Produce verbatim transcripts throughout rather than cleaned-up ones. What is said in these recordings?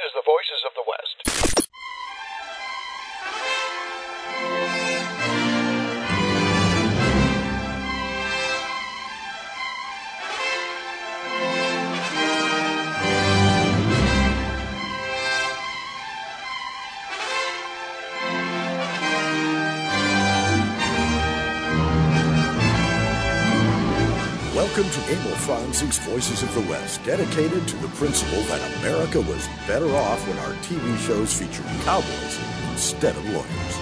is the Voices of the West. Welcome to Emil Franzi's Voices of the West, dedicated to the principle that America was better off when our T V shows featured cowboys instead of lawyers.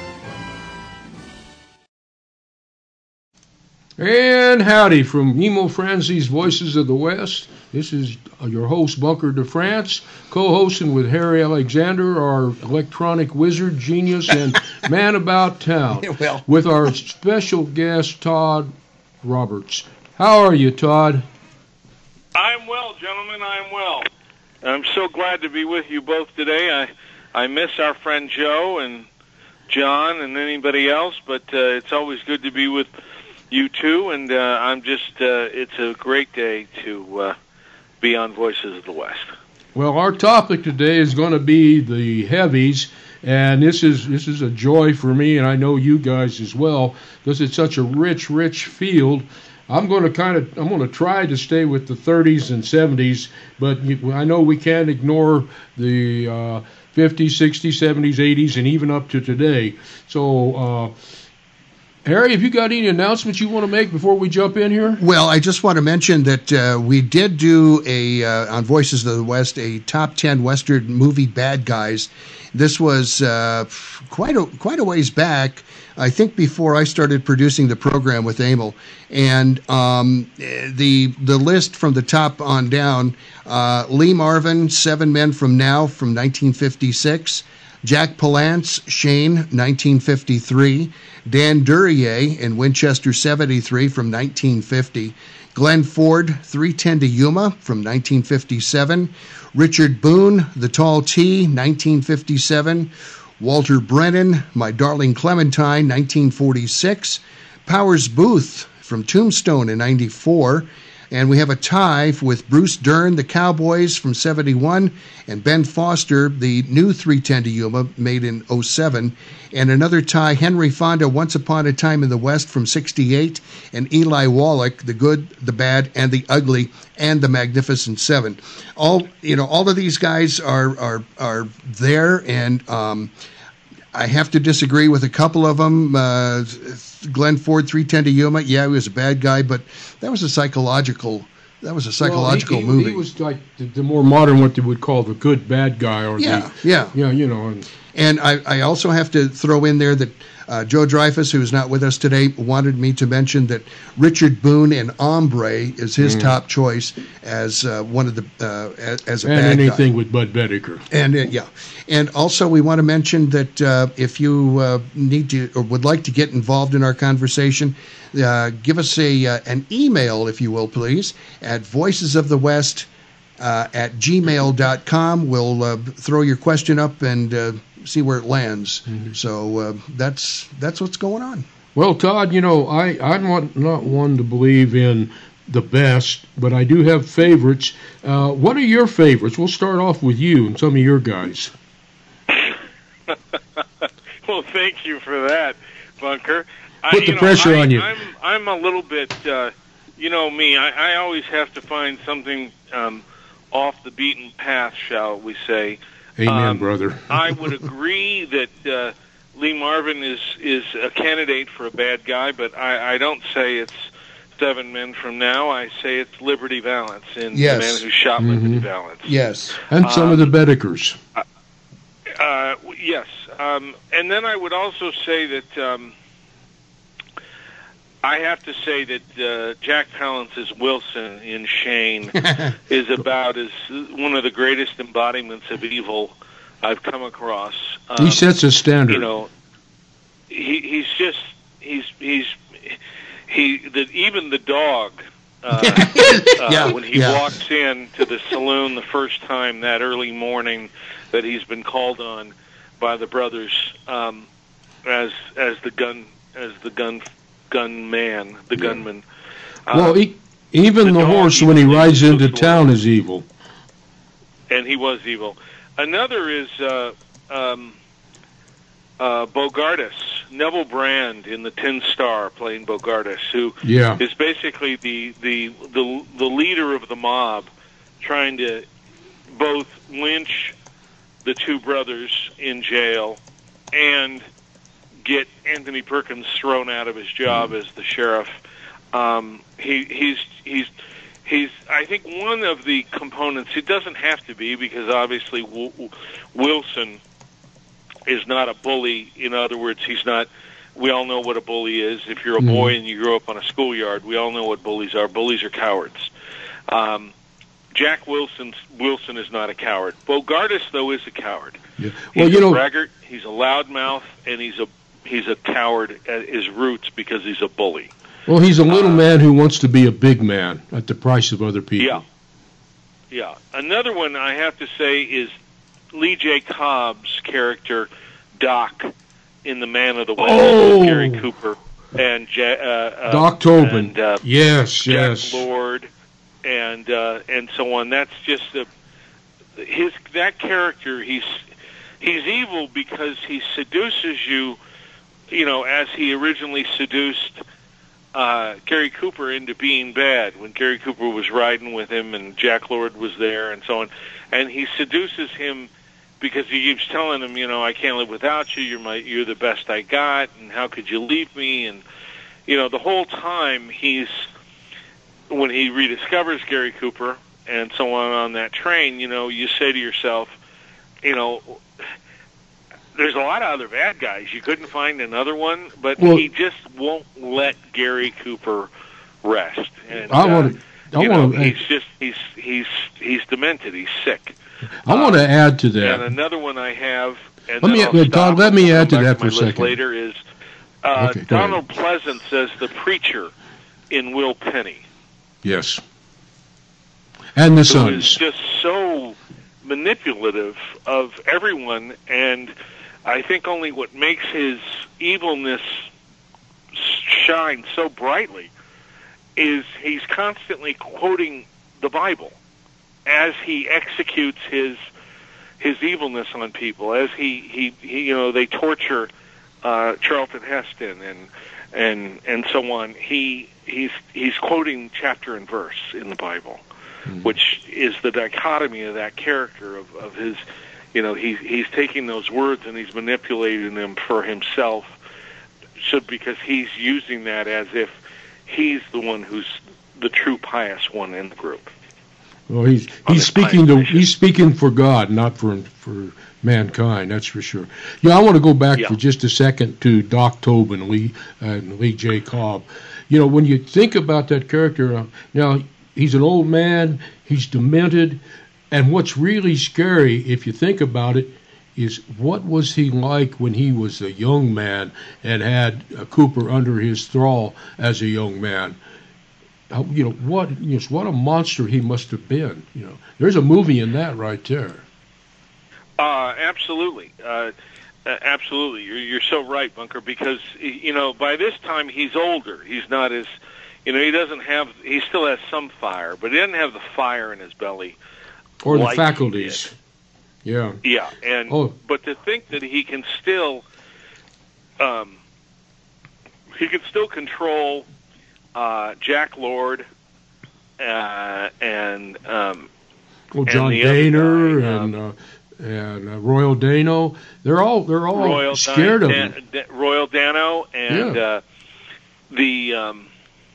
And howdy from Emil Franzi's Voices of the West. This is your host, Bunker de France, co-hosting with Harry Alexander, our electronic wizard, genius, and man about town, well. with our special guest, Todd Roberts. How are you, Todd? I'm well, gentlemen. I'm well. I'm so glad to be with you both today. I I miss our friend Joe and John and anybody else, but uh, it's always good to be with you two. And uh, I'm just, uh, it's a great day to uh, be on Voices of the West. Well, our topic today is going to be the heavies. And this is this is a joy for me, and I know you guys as well, because it's such a rich, rich field. I'm going to kind of I'm going to try to stay with the thirties and seventies, but I know we can't ignore the uh, fifties, sixties, seventies, eighties, and even up to today. So, uh, Harry, have you got any announcements you want to make before we jump in here? Well, I just want to mention that uh, we did do a uh, on Voices of the West a top ten Western movie bad guys. This was uh, quite a quite a ways back. I think before I started producing the program with Emil, and um, the the list from the top on down: uh, Lee Marvin, Seven Men from Now from nineteen fifty-six, Jack Palance, Shane, nineteen fifty-three, Dan Duryea in Winchester seventy-three from nineteen fifty, Glenn Ford, three ten to Yuma from nineteen fifty-seven, Richard Boone, The Tall T, nineteen fifty-seven, Walter Brennan, My Darling Clementine, nineteen forty-six, Powers Booth from Tombstone in ninety-four, and we have a tie with Bruce Dern, The Cowboys from seventy-one, and Ben Foster, the new three ten to Yuma, made in oh seven, and another tie, Henry Fonda, Once Upon a Time in the West from sixty-eight, and Eli Wallach, The Good, the Bad, and the Ugly, and the Magnificent Seven. All you know, all of these guys are are are there, and um, I have to disagree with a couple of them. Uh, Glenn Ford, three ten to Yuma, yeah, he was a bad guy, but that was a psychological. That was a psychological well, he, he, movie. He was like the, the more modern, what they would call the good bad guy, or yeah, the, yeah, yeah, you know. And, and I, I also have to throw in there that uh, Joe Dreyfus, who is not with us today, wanted me to mention that Richard Boone in Hombre is his mm. top choice as uh, one of the uh, as, as a and bad anything guy. with Bud Bedecker. And uh, yeah, and also we want to mention that uh, if you uh, need to or would like to get involved in our conversation, uh, give us a uh, an email, if you will, please, at voices of the west uh, at gmail dot com. We'll uh, throw your question up and uh, see where it lands. Mm-hmm. So uh, that's that's what's going on. Well, Todd, you know, I, I'm not, not one to believe in the best, but I do have favorites. Uh, what are your favorites? We'll start off with you and some of your guys. Well, thank you for that, Bunker. Put I, the know, pressure I, on you. I'm, I'm a little bit, uh, you know me, I, I always have to find something um, off the beaten path, shall we say. Amen, um, brother. I would agree that uh, Lee Marvin is, is a candidate for a bad guy, but I, I don't say it's Seven Men from Now. I say it's Liberty Valance in yes. The Man Who Shot mm-hmm. Liberty Valance. Yes. And some um, of the Bedekers. Uh, uh, yes. Um, and then I would also say that um, I have to say that uh, Jack Palance's Wilson in Shane is about as one of the greatest embodiments of evil I've come across. Um, he sets a standard. You know, he, he's just he's he's he that even the dog uh, yeah, uh, when he yeah. walks in to the saloon the first time that early morning that he's been called on by the brothers um, as as the gun as the gun gun man the yeah. gunman. Well, um, he, even the, the horse when he rides into town is evil. And he was evil. another is uh, um, uh, Bogardus, Neville Brand in the Tin Star, playing Bogardus, who Yeah. is basically the, the the the leader of the mob, trying to both lynch the two brothers in jail and get Anthony Perkins thrown out of his job as the sheriff. Um, he, he's he's he's I think one of the components. It doesn't have to be, because obviously w- Wilson is not a bully. In other words, he's not. We all know what a bully is. If you're a boy Mhm. and you grow up on a schoolyard, we all know what bullies are. Bullies are cowards. Um, Jack Wilson Wilson is not a coward. Bogardus, though, is a coward. Yeah. He's Well, you a know, braggart. He's a loudmouth, and he's a he's a coward at his roots because he's a bully. well, he's a little uh, man who wants to be a big man at the price of other people. Yeah. Yeah. Another one I have to say is Lee J. Cobb's character, Doc, in The Man of the West, Oh! with Gary Cooper and ja- uh, uh, Doc Tobin. and uh, yes, Jack yes. Lord, and uh, and so on. That's just a, his that character. He's he's evil because he seduces you, you know, as he originally seduced uh, Gary Cooper into being bad when Gary Cooper was riding with him and Jack Lord was there and so on, and he seduces him because he keeps telling him, you know, I can't live without you. You're my, you're the best I got, and how could you leave me? And you know, the whole time he's when he rediscovers Gary Cooper and so on on that train, you know, you say to yourself, you know, there's a lot of other bad guys. You couldn't find another one, but Well- he just won't let Gary Cooper rest. And I uh, want to. I you know, want to. he's just he's he's he's demented. He's sick. I want to add to And that. another one I have, and Let then me- I'll Todd, stop let and me we'll add come to back that for my a list second. Later is uh, Okay, go Donald Pleasance as the preacher in Will Penny. Yes. And the Who is Sons. just so manipulative of everyone, and I think only what makes his evilness shine so brightly is he's constantly quoting the Bible as he executes his his evilness on people, as he, he, he you know, they torture uh, Charlton Heston and and and so on. He he's he's quoting chapter and verse in the Bible, mm-hmm. which is the dichotomy of that character of, of his, you know, he's he's taking those words and he's manipulating them for himself, so because he's using that as if he's the one who's the true pious one in the group. Well, he's On he's this speaking pious to mission. he's speaking for God, not for for mankind. That's for sure. Yeah, I want to go back Yeah. for just a second to Doc Tobin, Lee and Lee J. Cobb. You know, when you think about that character, uh, now he's an old man, he's demented, and what's really scary, if you think about it, is what was he like when he was a young man and had uh, Cooper under his thrall as a young man? How, you know what? You know, what a monster he must have been. You know, there's a movie in that right there. Uh, absolutely, uh, uh, absolutely. You're you're so right, Bunker. Because you know, by this time he's older. He's not as, you know, he doesn't have. He still has some fire, but he doesn't have the fire in his belly Or the like he faculties. did. Yeah. Yeah, and Oh. but to think that he can still, um, he can still control uh, Jack Lord uh, and um, Well, and John the other Daner guy, and uh, and uh, Royal Dano. They're all they're all Royal scared Dan- of him. Dan- Dan- Royal Dano and Yeah. uh, the um,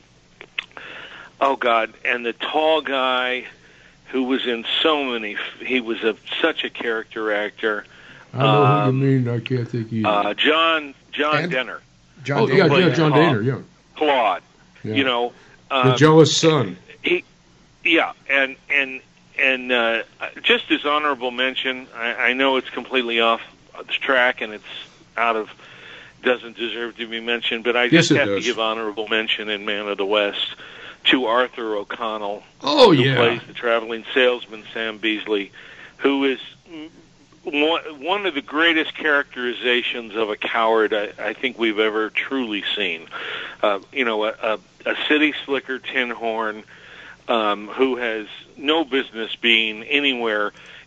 oh god, and the tall guy who was in so many. He was a such a character actor. I know um, who you mean. I can't think either. Uh, John John And- Denner, John oh Daly. yeah, played yeah, John Claude. Daner. Yeah. Claude. Yeah. You know, The um, jealous son. he, yeah, and and and uh, just as honorable mention, I, I know it's completely off the track and it's out of doesn't deserve to be mentioned, but I Yes, just it have to does. give honorable mention in Man of the West to Arthur O'Connell, Oh who yeah. plays the traveling salesman Sam Beasley, who is mm, one, one of the greatest characterizations of a coward I, I think we've ever truly seen. Uh, you know, a, a, a city slicker tin horn um, who has no business being anywhere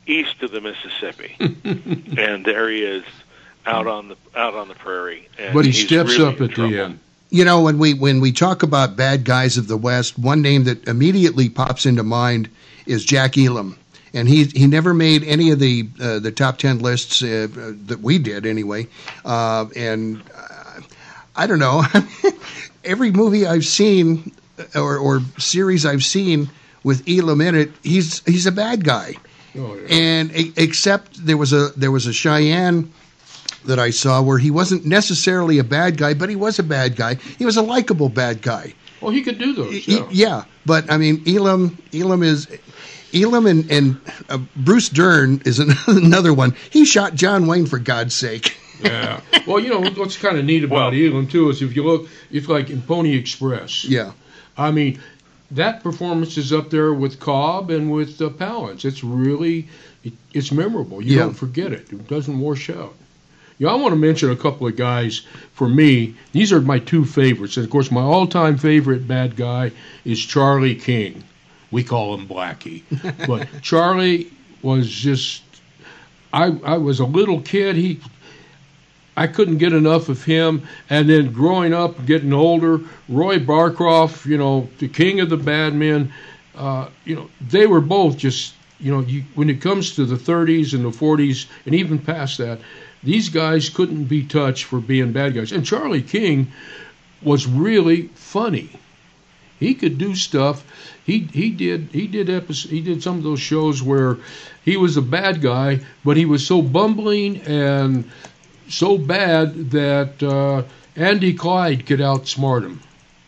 east of the Mississippi, and there he is out on the out on the prairie. And but he he's steps really up in at trouble. the end. You know, when we when we talk about bad guys of the West, one name that immediately pops into mind is Jack Elam, and he he never made any of the uh, the top ten lists uh, that we did anyway. Uh, and uh, I don't know, every movie I've seen or, or series I've seen with Elam in it, he's he's a bad guy. Oh, yeah. And e- except there was a there was a Cheyenne that I saw where he wasn't necessarily a bad guy, but he was a bad guy. He was a likable bad guy. Well, he could do those. He- Yeah. yeah, but I mean, Elam, Elam is, Elam and, and uh, Bruce Dern is an, another one. He shot John Wayne for God's sake. Yeah. Well, you know what's kind of neat about Well- Elam too is if you look, if like in Pony Express. Yeah, I mean, that performance is up there with Cobb and with uh, Palance. It's really, it, it's memorable. You Yeah. don't forget it. It doesn't wash out. Yeah, I want to mention a couple of guys for me. These are my two favorites. And, of course, my all-time favorite bad guy is Charlie King. We call him Blackie. But Charlie was just, I I was a little kid. He, I couldn't get enough of him. And then growing up, getting older, Roy Barcroft, you know, the king of the bad men, uh, you know, they were both just, you know, you, when it comes to the thirties and the forties and even past that, these guys couldn't be touched for being bad guys. And Charlie King was really funny. He could do stuff. He he did he did episode, he did some of those shows where he was a bad guy, but he was so bumbling and so bad that uh, Andy Clyde could outsmart him.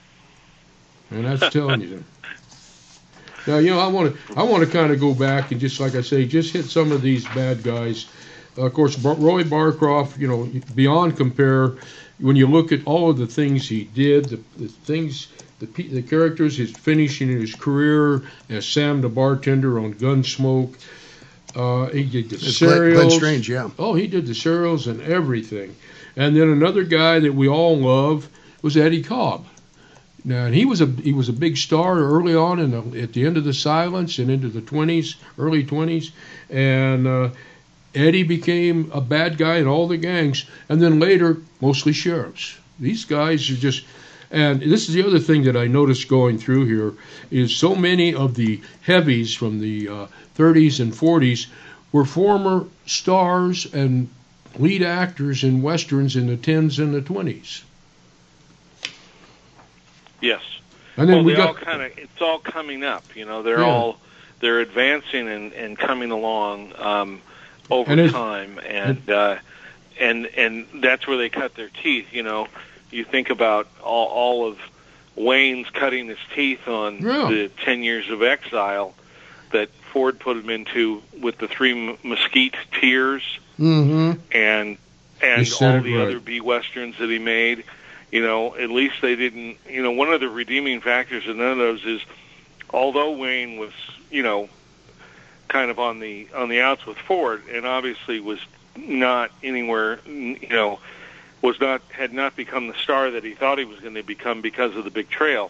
And that's telling you. Now, you know, I want to I want to kind of go back and just, like I say, just hit some of these bad guys. Uh, of course, Bar- Roy Barcroft, you know, beyond compare. When you look at all of the things he did, the, the things, the pe- the characters, his finishing in his career as Sam the bartender on Gunsmoke. Uh, he did the It's Glenn, serials. Glenn Strange, yeah. Oh, he did the serials and everything. And then another guy that we all love was Eddie Cobb. Now, and he was a he was a big star early on in the, at the end of the Silence and into the twenties, early twenties, and uh, Eddie became a bad guy in all the gangs, and then later mostly sheriffs. These guys are just, and this is the other thing that I noticed going through here is so many of the heavies from the uh, thirties and forties were former stars and lead actors in westerns in the tens and the twenties. Yes. And then well, we they got all kind of it's all coming up. You know, they're Yeah. all they're advancing and, and coming along um, over And it- time, and uh, and and that's where they cut their teeth. You know, you think about all, all of Wayne's cutting his teeth on Yeah. the ten years of exile that Ford put him into with the three M- Mesquite Tears Mm-hmm. and You and said all it the right. other B westerns that he made. You know, at least they didn't. You know, one of the redeeming factors of none of those is, although Wayne was, you know, kind of on the on the outs with Ford, and obviously was not anywhere, you know, was not had not become the star that he thought he was going to become because of the Big Trail.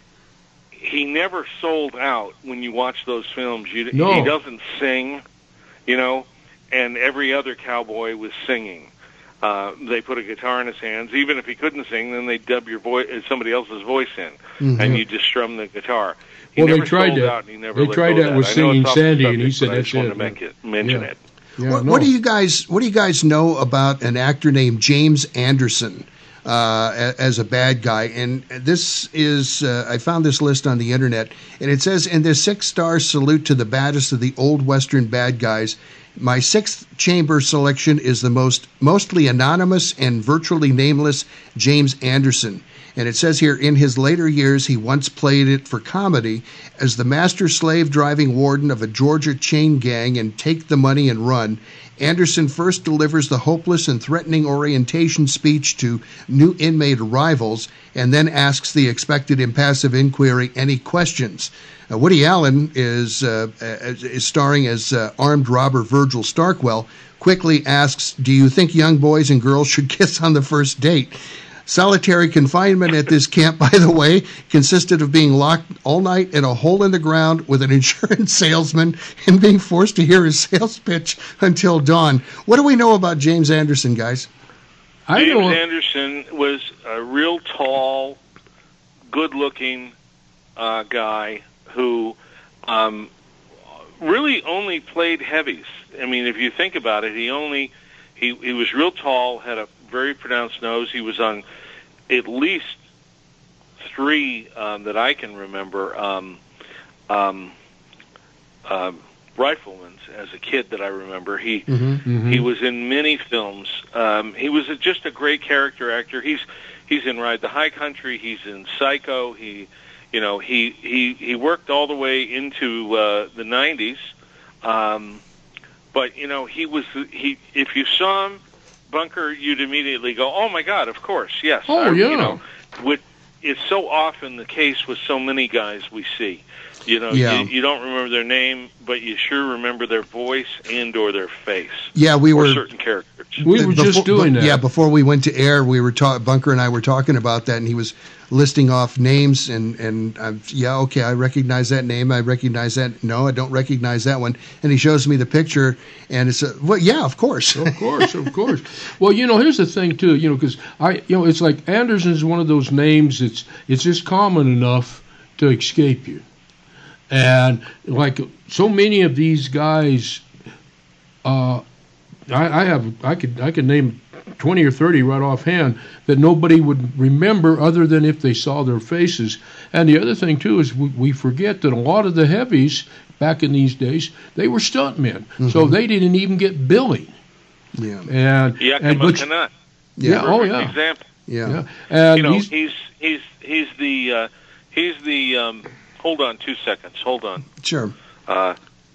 He never sold out. When you watch those films, you, No. he doesn't sing, you know, and every other cowboy was singing. Uh, they put a guitar in his hands. Even if he couldn't sing, then they dub your voice, somebody else's voice in, Mm-hmm. and you just strum the guitar. He Well, they never tried sold that- out, and he never they let tried go of that with I know Singing it's off the Sandy, and he subject, said but I that's just wanted it, to make man. it, mention Yeah. it. Yeah, What, no. what do you guys What do you guys know about an actor named James Anderson uh, a- as a bad guy? And this is uh, I found this list on the internet, and it says in this six-star salute to the baddest of the old Western bad guys, my sixth chamber selection is the most mostly anonymous and virtually nameless James Anderson. And it says here, in his later years, he once played it for comedy as the master slave driving warden of a Georgia chain gang in Take the Money and Run. Anderson first delivers the hopeless and threatening orientation speech to new inmate arrivals and then asks the expected impassive inquiry, any questions? Uh, Woody Allen is, uh, is starring as uh, armed robber Virgil Starkwell, quickly asks, do you think young boys and girls should kiss on the first date? Solitary confinement at this camp, by the way, consisted of being locked all night in a hole in the ground with an insurance salesman and being forced to hear his sales pitch until dawn. What do we know about James Anderson, guys? I James know. Anderson was a real tall, good-looking uh, guy who um, really only played heavies. I mean, if you think about it, he only he he was real tall, had a very pronounced nose. He was on at least three um, that I can remember um, um, uh, riflemen as a kid that I remember. He Mm-hmm. Mhm. he was in many films. Um, he was a, just a great character actor. He's he's in Ride the High Country. He's in Psycho. He you know he he, he worked all the way into uh, the nineties. Um, but you know he was he if you saw him, Bunker, you'd immediately go, oh my God, of course, yes. Oh, I, yeah. You know, with, it's so often the case with so many guys we see. You know, Yeah. you, you don't remember their name, but you sure remember their voice and or their face. Yeah, we or were certain characters. We were just doing that. Yeah, before we went to air, we were talk, Bunker and I were talking about that, and he was listing off names, and and I'm, yeah, okay, I recognize that name. I recognize that. No, I don't recognize that one. And he shows me the picture, and it's a, well, yeah, of course. Of course, of course. Well, you know, here's the thing too. You know, because I, you know, it's like Anderson is one of those names. It's it's just common enough to escape you, and like so many of these guys, uh, I, I have I could I could name twenty or thirty right offhand that nobody would remember other than if they saw their faces. And the other thing too is we, we forget that a lot of the heavies back in these days, they were stuntmen, Mm-hmm. so they didn't even get billing. Yeah, And Yakima and but, Canutt. yeah, yeah, oh Perfect yeah, example. yeah. yeah. And You know, he's, he's he's he's the uh, he's the. Um, hold on, two seconds. Hold on. Sure. Uh,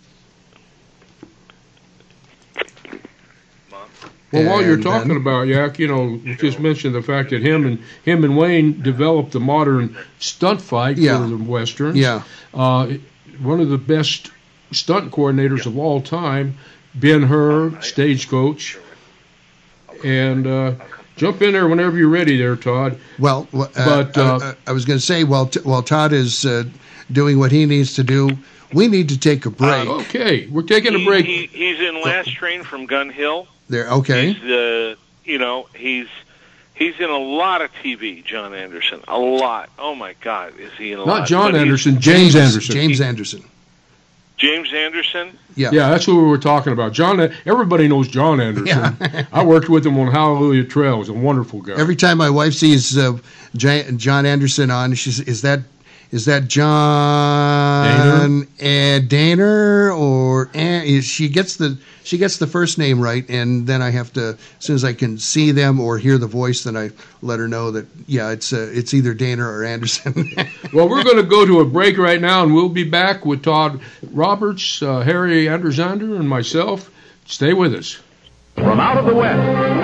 well, while you're And talking then- about Yak, you know, you just mentioned the fact that him and him and Wayne developed the modern stunt fight Yeah. for the westerns. Yeah. Uh, one of the best stunt coordinators of all time, Ben Hur, Stagecoach, and uh, jump in there whenever you're ready, there, Todd. Well, uh, But, uh, uh, I was going to say, while t- while Todd is uh, doing what he needs to do, we need to take a break. Okay, we're taking a he, break. he, he's in Last Train from Gun Hill. There, okay. He's uh, you know he's he's in a lot of T V. John Anderson, a lot. Oh my God, is he in a lot? Not John But he's- Anderson, James Anderson. James Anderson. James Anderson. Yeah. Yeah, that's who we were talking about. John. Everybody knows John Anderson. Yeah. I worked with him on Hallelujah Trail. He's a wonderful guy. Every time my wife sees uh, J- John Anderson on, she says, "Is that is that John and Daner or and she gets the she gets the first name right, and then I have to, as soon as I can see them or hear the voice, then I let her know that yeah, it's uh, it's either Daner or Anderson." Well, we're going to go to a break right now, and we'll be back with Todd Roberts, uh, Harry Andersander, and myself. Stay with us. From out of the West,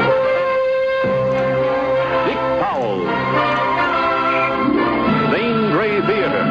Dick Powell, Zane Grey Theater.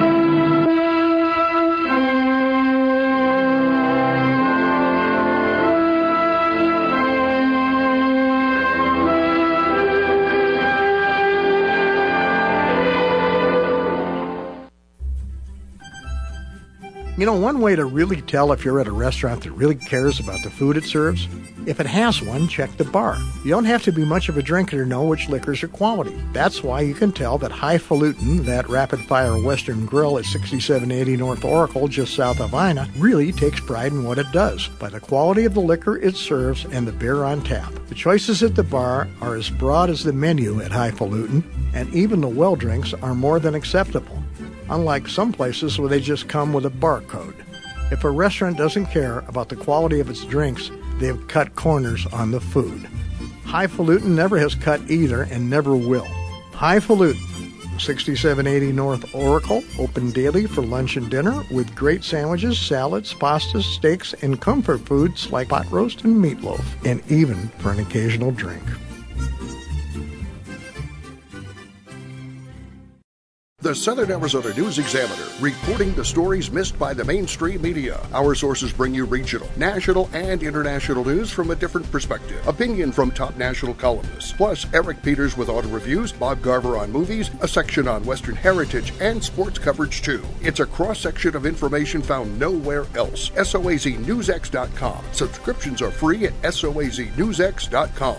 You know, one way to really tell if you're at a restaurant that really cares about the food it serves, if it has one, check the bar. You don't have to be much of a drinker to know which liquors are quality. That's why you can tell that Highfalutin, that rapid-fire Western grill at sixty-seven eighty North Oracle, just south of Ina, really takes pride in what it does, by the quality of the liquor it serves and the beer on tap. The choices at the bar are as broad as the menu at Highfalutin, and even the well drinks are more than acceptable, unlike some places where they just come with a barcode. If a restaurant doesn't care about the quality of its drinks, they've cut corners on the food. Highfalutin never has cut either and never will. Highfalutin, sixty-seven eighty North Oracle, open daily for lunch and dinner with great sandwiches, salads, pastas, steaks, and comfort foods like pot roast and meatloaf, and even for an occasional drink. The the Southern Arizona News Examiner, reporting the stories missed by the mainstream media. Our sources bring you regional, national, and international news from a different perspective. Opinion from top national columnists, plus Eric Peters with auto reviews, Bob Garver on movies, a section on Western heritage, and sports coverage too. It's a cross-section of information found nowhere else. S O A Z News X dot com. Subscriptions are free at S O A Z News X dot com.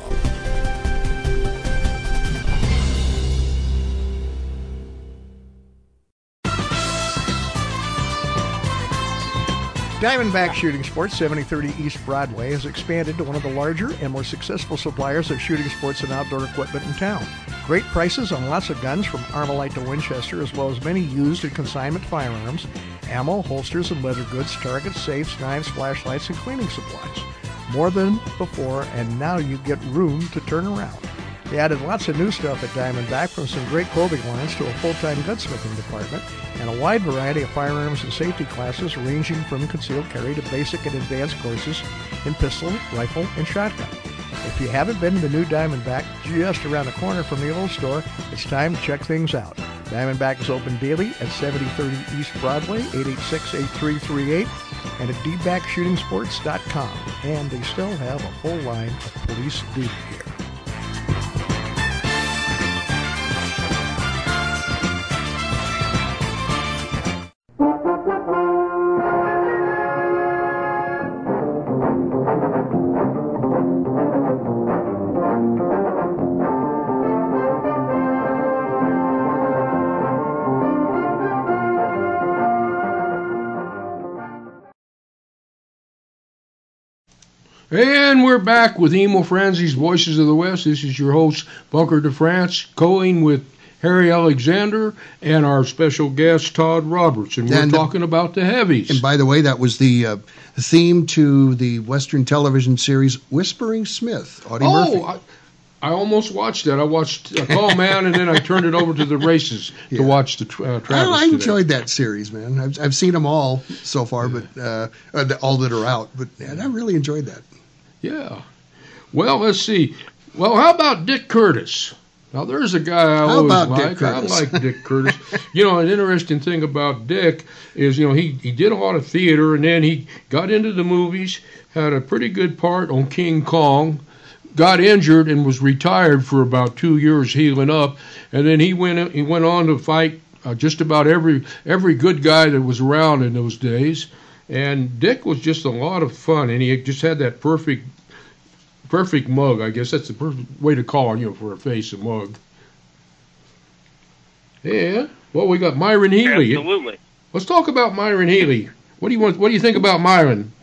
Diamondback Shooting Sports, seventy thirty East Broadway, has expanded to one of the larger and more successful suppliers of shooting sports and outdoor equipment in town. Great prices on lots of guns from Armalite to Winchester, as well as many used and consignment firearms, ammo, holsters, and leather goods, targets, safes, knives, flashlights, and cleaning supplies. More than before, and now you get room to turn around. They added lots of new stuff at Diamondback, from some great clothing lines to a full-time gunsmithing department, and a wide variety of firearms and safety classes ranging from concealed carry to basic and advanced courses in pistol, rifle, and shotgun. If you haven't been to the new Diamondback just around the corner from the old store, it's time to check things out. Diamondback is open daily at seventy thirty East Broadway, eight eight six, eight three three eight, and at d back shooting sports dot com. And they still have a full line of police duty gear. And we're back with Emil Franzi's Voices of the West. This is your host, Bunker DeFrance, going with Harry Alexander and our special guest, Todd Roberts. And we're and talking the, about the heavies. And by the way, that was the uh, theme to the Western television series Whispering Smith, Audie oh, Murphy. I, I almost watched that. I watched uh, Call Man, and then I turned it over to the races yeah. to watch the uh, Travis I, I enjoyed today. that series, man. I've, I've seen them all so far, but uh, all that are out. But man, I really enjoyed that. Yeah. Well, let's see. Well, how about Dick Curtis? Now, there's a guy I how always about like. Dick Curtis? I like Dick Curtis. You know, an interesting thing about Dick is, you know, he, he did a lot of theater, and then he got into the movies, had a pretty good part on King Kong, got injured and was retired for about two years healing up, and then he went he went on to fight uh, just about every every good guy that was around in those days. And Dick was just a lot of fun, and he just had that perfect, perfect mug. I guess that's the perfect way to call him, you know, for a face, a mug. Yeah. Well, we got Myron Healy. Absolutely. Let's talk about Myron Healy. What do you want? What do you think about Myron?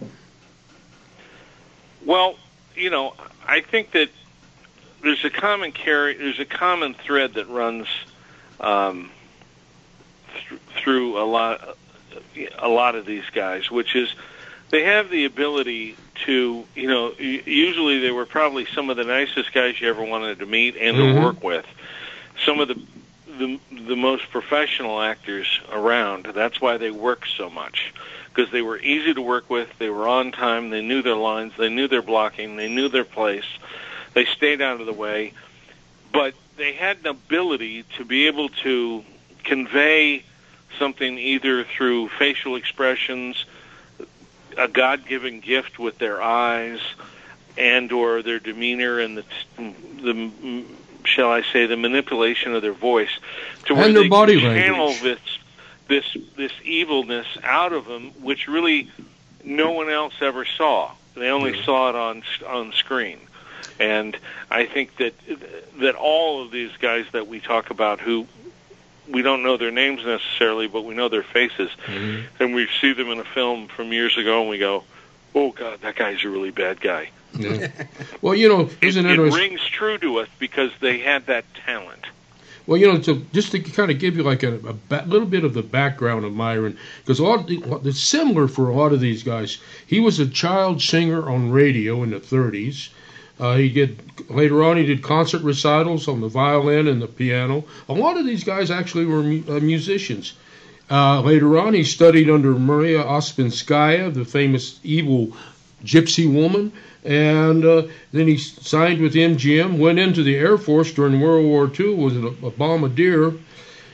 Well, you know, I think that there's a common carry, there's a common thread that runs um, th- through a lot. a lot of these guys, which is they have the ability to, you know, usually they were probably some of the nicest guys you ever wanted to meet and mm-hmm. to work with. Some of the, the the most professional actors around. That's why they worked so much, because they were easy to work with, they were on time, they knew their lines, they knew their blocking, they knew their place, they stayed out of the way, but they had an ability to be able to convey something either through facial expressions, a God-given gift with their eyes, and or their demeanor and the, the shall I say, the manipulation of their voice, to where and their they body channel language. this this this evilness out of them, which really no one else ever saw. They only yeah. saw it on on screen. And I think that that all of these guys that we talk about, who we don't know their names necessarily, but we know their faces, mm-hmm. and we see them in a film from years ago, and we go, "Oh God, that guy's a really bad guy." Yeah. Well, you know, isn't it, it, it rings true to us because they had that talent. Well, you know, to, just to kind of give you like a, a ba- little bit of the background of Myron, because it's similar for a lot of these guys. He was a child singer on radio in the thirties. Uh, he did later on. He did concert recitals on the violin and the piano. A lot of these guys actually were mu- uh, musicians. Uh, later on, he studied under Maria Ospinskaya, the famous evil gypsy woman, and uh, then he signed with M G M. Went into the Air Force during World War Two. Was a, a bombardier,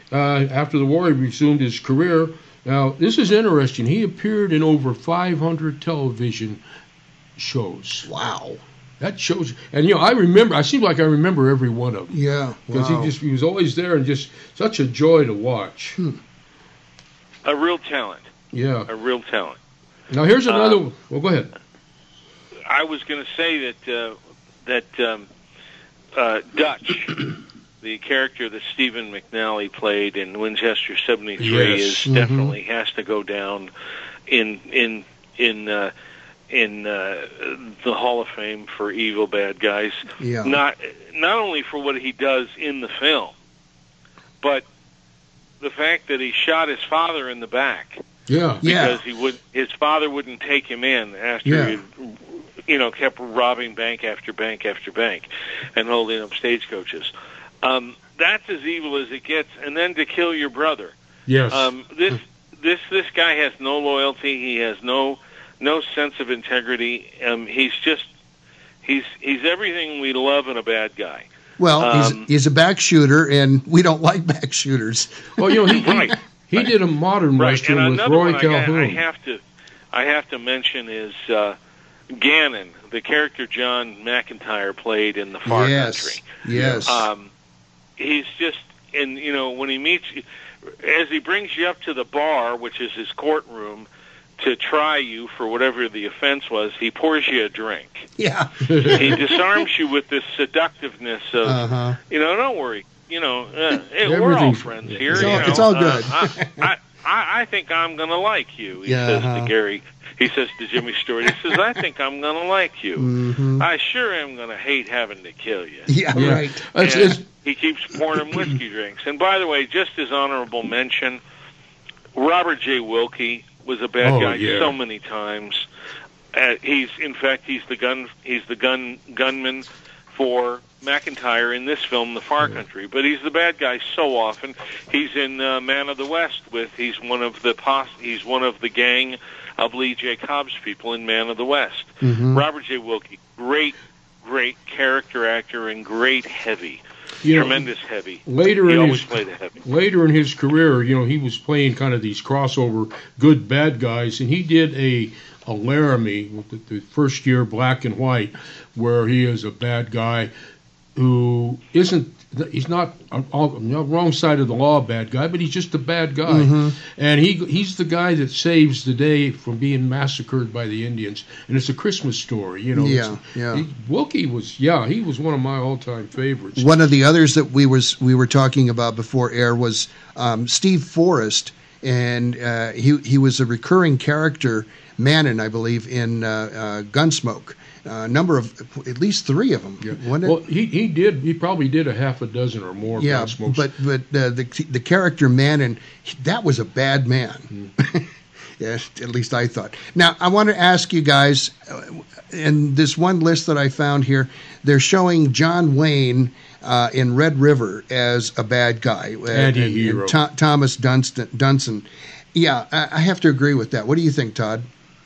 uh, after the war, he resumed his career. Now, this is interesting. He appeared in over five hundred television shows. Wow. That shows, and you know, I remember. I seem like I remember every one of them. Yeah, because wow. he just he was always there and just such a joy to watch. Hmm. A real talent. Yeah, a real talent. Now here's another. Um, well, go ahead. I was going to say that uh, that um, uh, Dutch, the character that Stephen McNally played in Winchester seventy-three, Yes. is Mhm. definitely has to go down in in in. Uh, in uh, the Hall of Fame for evil bad guys. Yeah. Not not only for what he does in the film, but the fact that he shot his father in the back. Yeah. Because Yeah. he would his father wouldn't take him in after Yeah. he you know kept robbing bank after bank after bank and holding up stagecoaches. Um, that's as evil as it gets. And then to kill your brother. Yes. Um, this this this guy has no loyalty. He has no no sense of integrity. Um, he's just he's he's everything we love in a bad guy. Well, Um, he's, he's a back shooter, and we don't like back shooters. Well, you know, he he, Right. he did a modern Right, western and with another Roy one I, got, Calhoun. I have to I have to mention is uh, Gannon, the character John McIntyre played in The Far yes, Country. yes. Um, he's just, and you know, when he meets, as he brings you up to the bar, which is his courtroom, to try you for whatever the offense was, he pours you a drink. yeah. He disarms you with this seductiveness of, Uh-huh. you know, don't worry, you know, uh, hey, we're all Everything's- friends yeah. here. It's all- you know, it's all uh, good. I, I, I, I think I'm going to like you, he Yeah, says uh-huh. to Gary. He says to Jimmy Stewart, he says, I think I'm going to like you. Mhm. I sure am going to hate having to kill you. Yeah, Yeah. right. It's, And it's, he keeps pouring him whiskey drinks. And by the way, just as honorable mention, Robert J. Wilkie was a bad Oh, guy yeah. so many times. Uh, he's, in fact, he's the gun, he's the gun gunman for McIntyre in this film, The Far Country. But he's the bad guy so often. He's in uh, Man of the West with. He's one of the pos, He's one of the gang of Lee J. Cobb's people in Man of the West. Mhm. Robert J. Wilkie, great, great character actor and great heavy, you know, tremendous heavy. later He in always his played a heavy. later in his career, you know, he was playing kind of these crossover good bad guys, and he did a a Laramie with the, the first year Black and White, where he is a bad guy who isn't. He's not on on the wrong side of the law, bad guy, but he's just a bad guy, Mhm. and he he's the guy that saves the day from being massacred by the Indians, and it's a Christmas story, you know. Yeah, It's- yeah. He, Wilkie was, yeah, he was one of my all-time favorites. One of the others that we was we were talking about before air was um, Steve Forrest, and uh, he he was a recurring character, Manon, I believe, in uh, uh, Gunsmoke. A number of, at least three of them. Wasn't it? Well, he, he did. He probably did a half a dozen or more. yeah, Gunsmokes. but but uh, the the character Manon, that was a bad man. Yes, at least I thought. Now I want to ask you guys, uh, in this one list that I found here, they're showing John Wayne uh, in Red River as a bad guy, uh, Anti-hero. Tho- Thomas Dunstan. Dunson. Yeah, I, I have to agree with that. What do you think, Todd?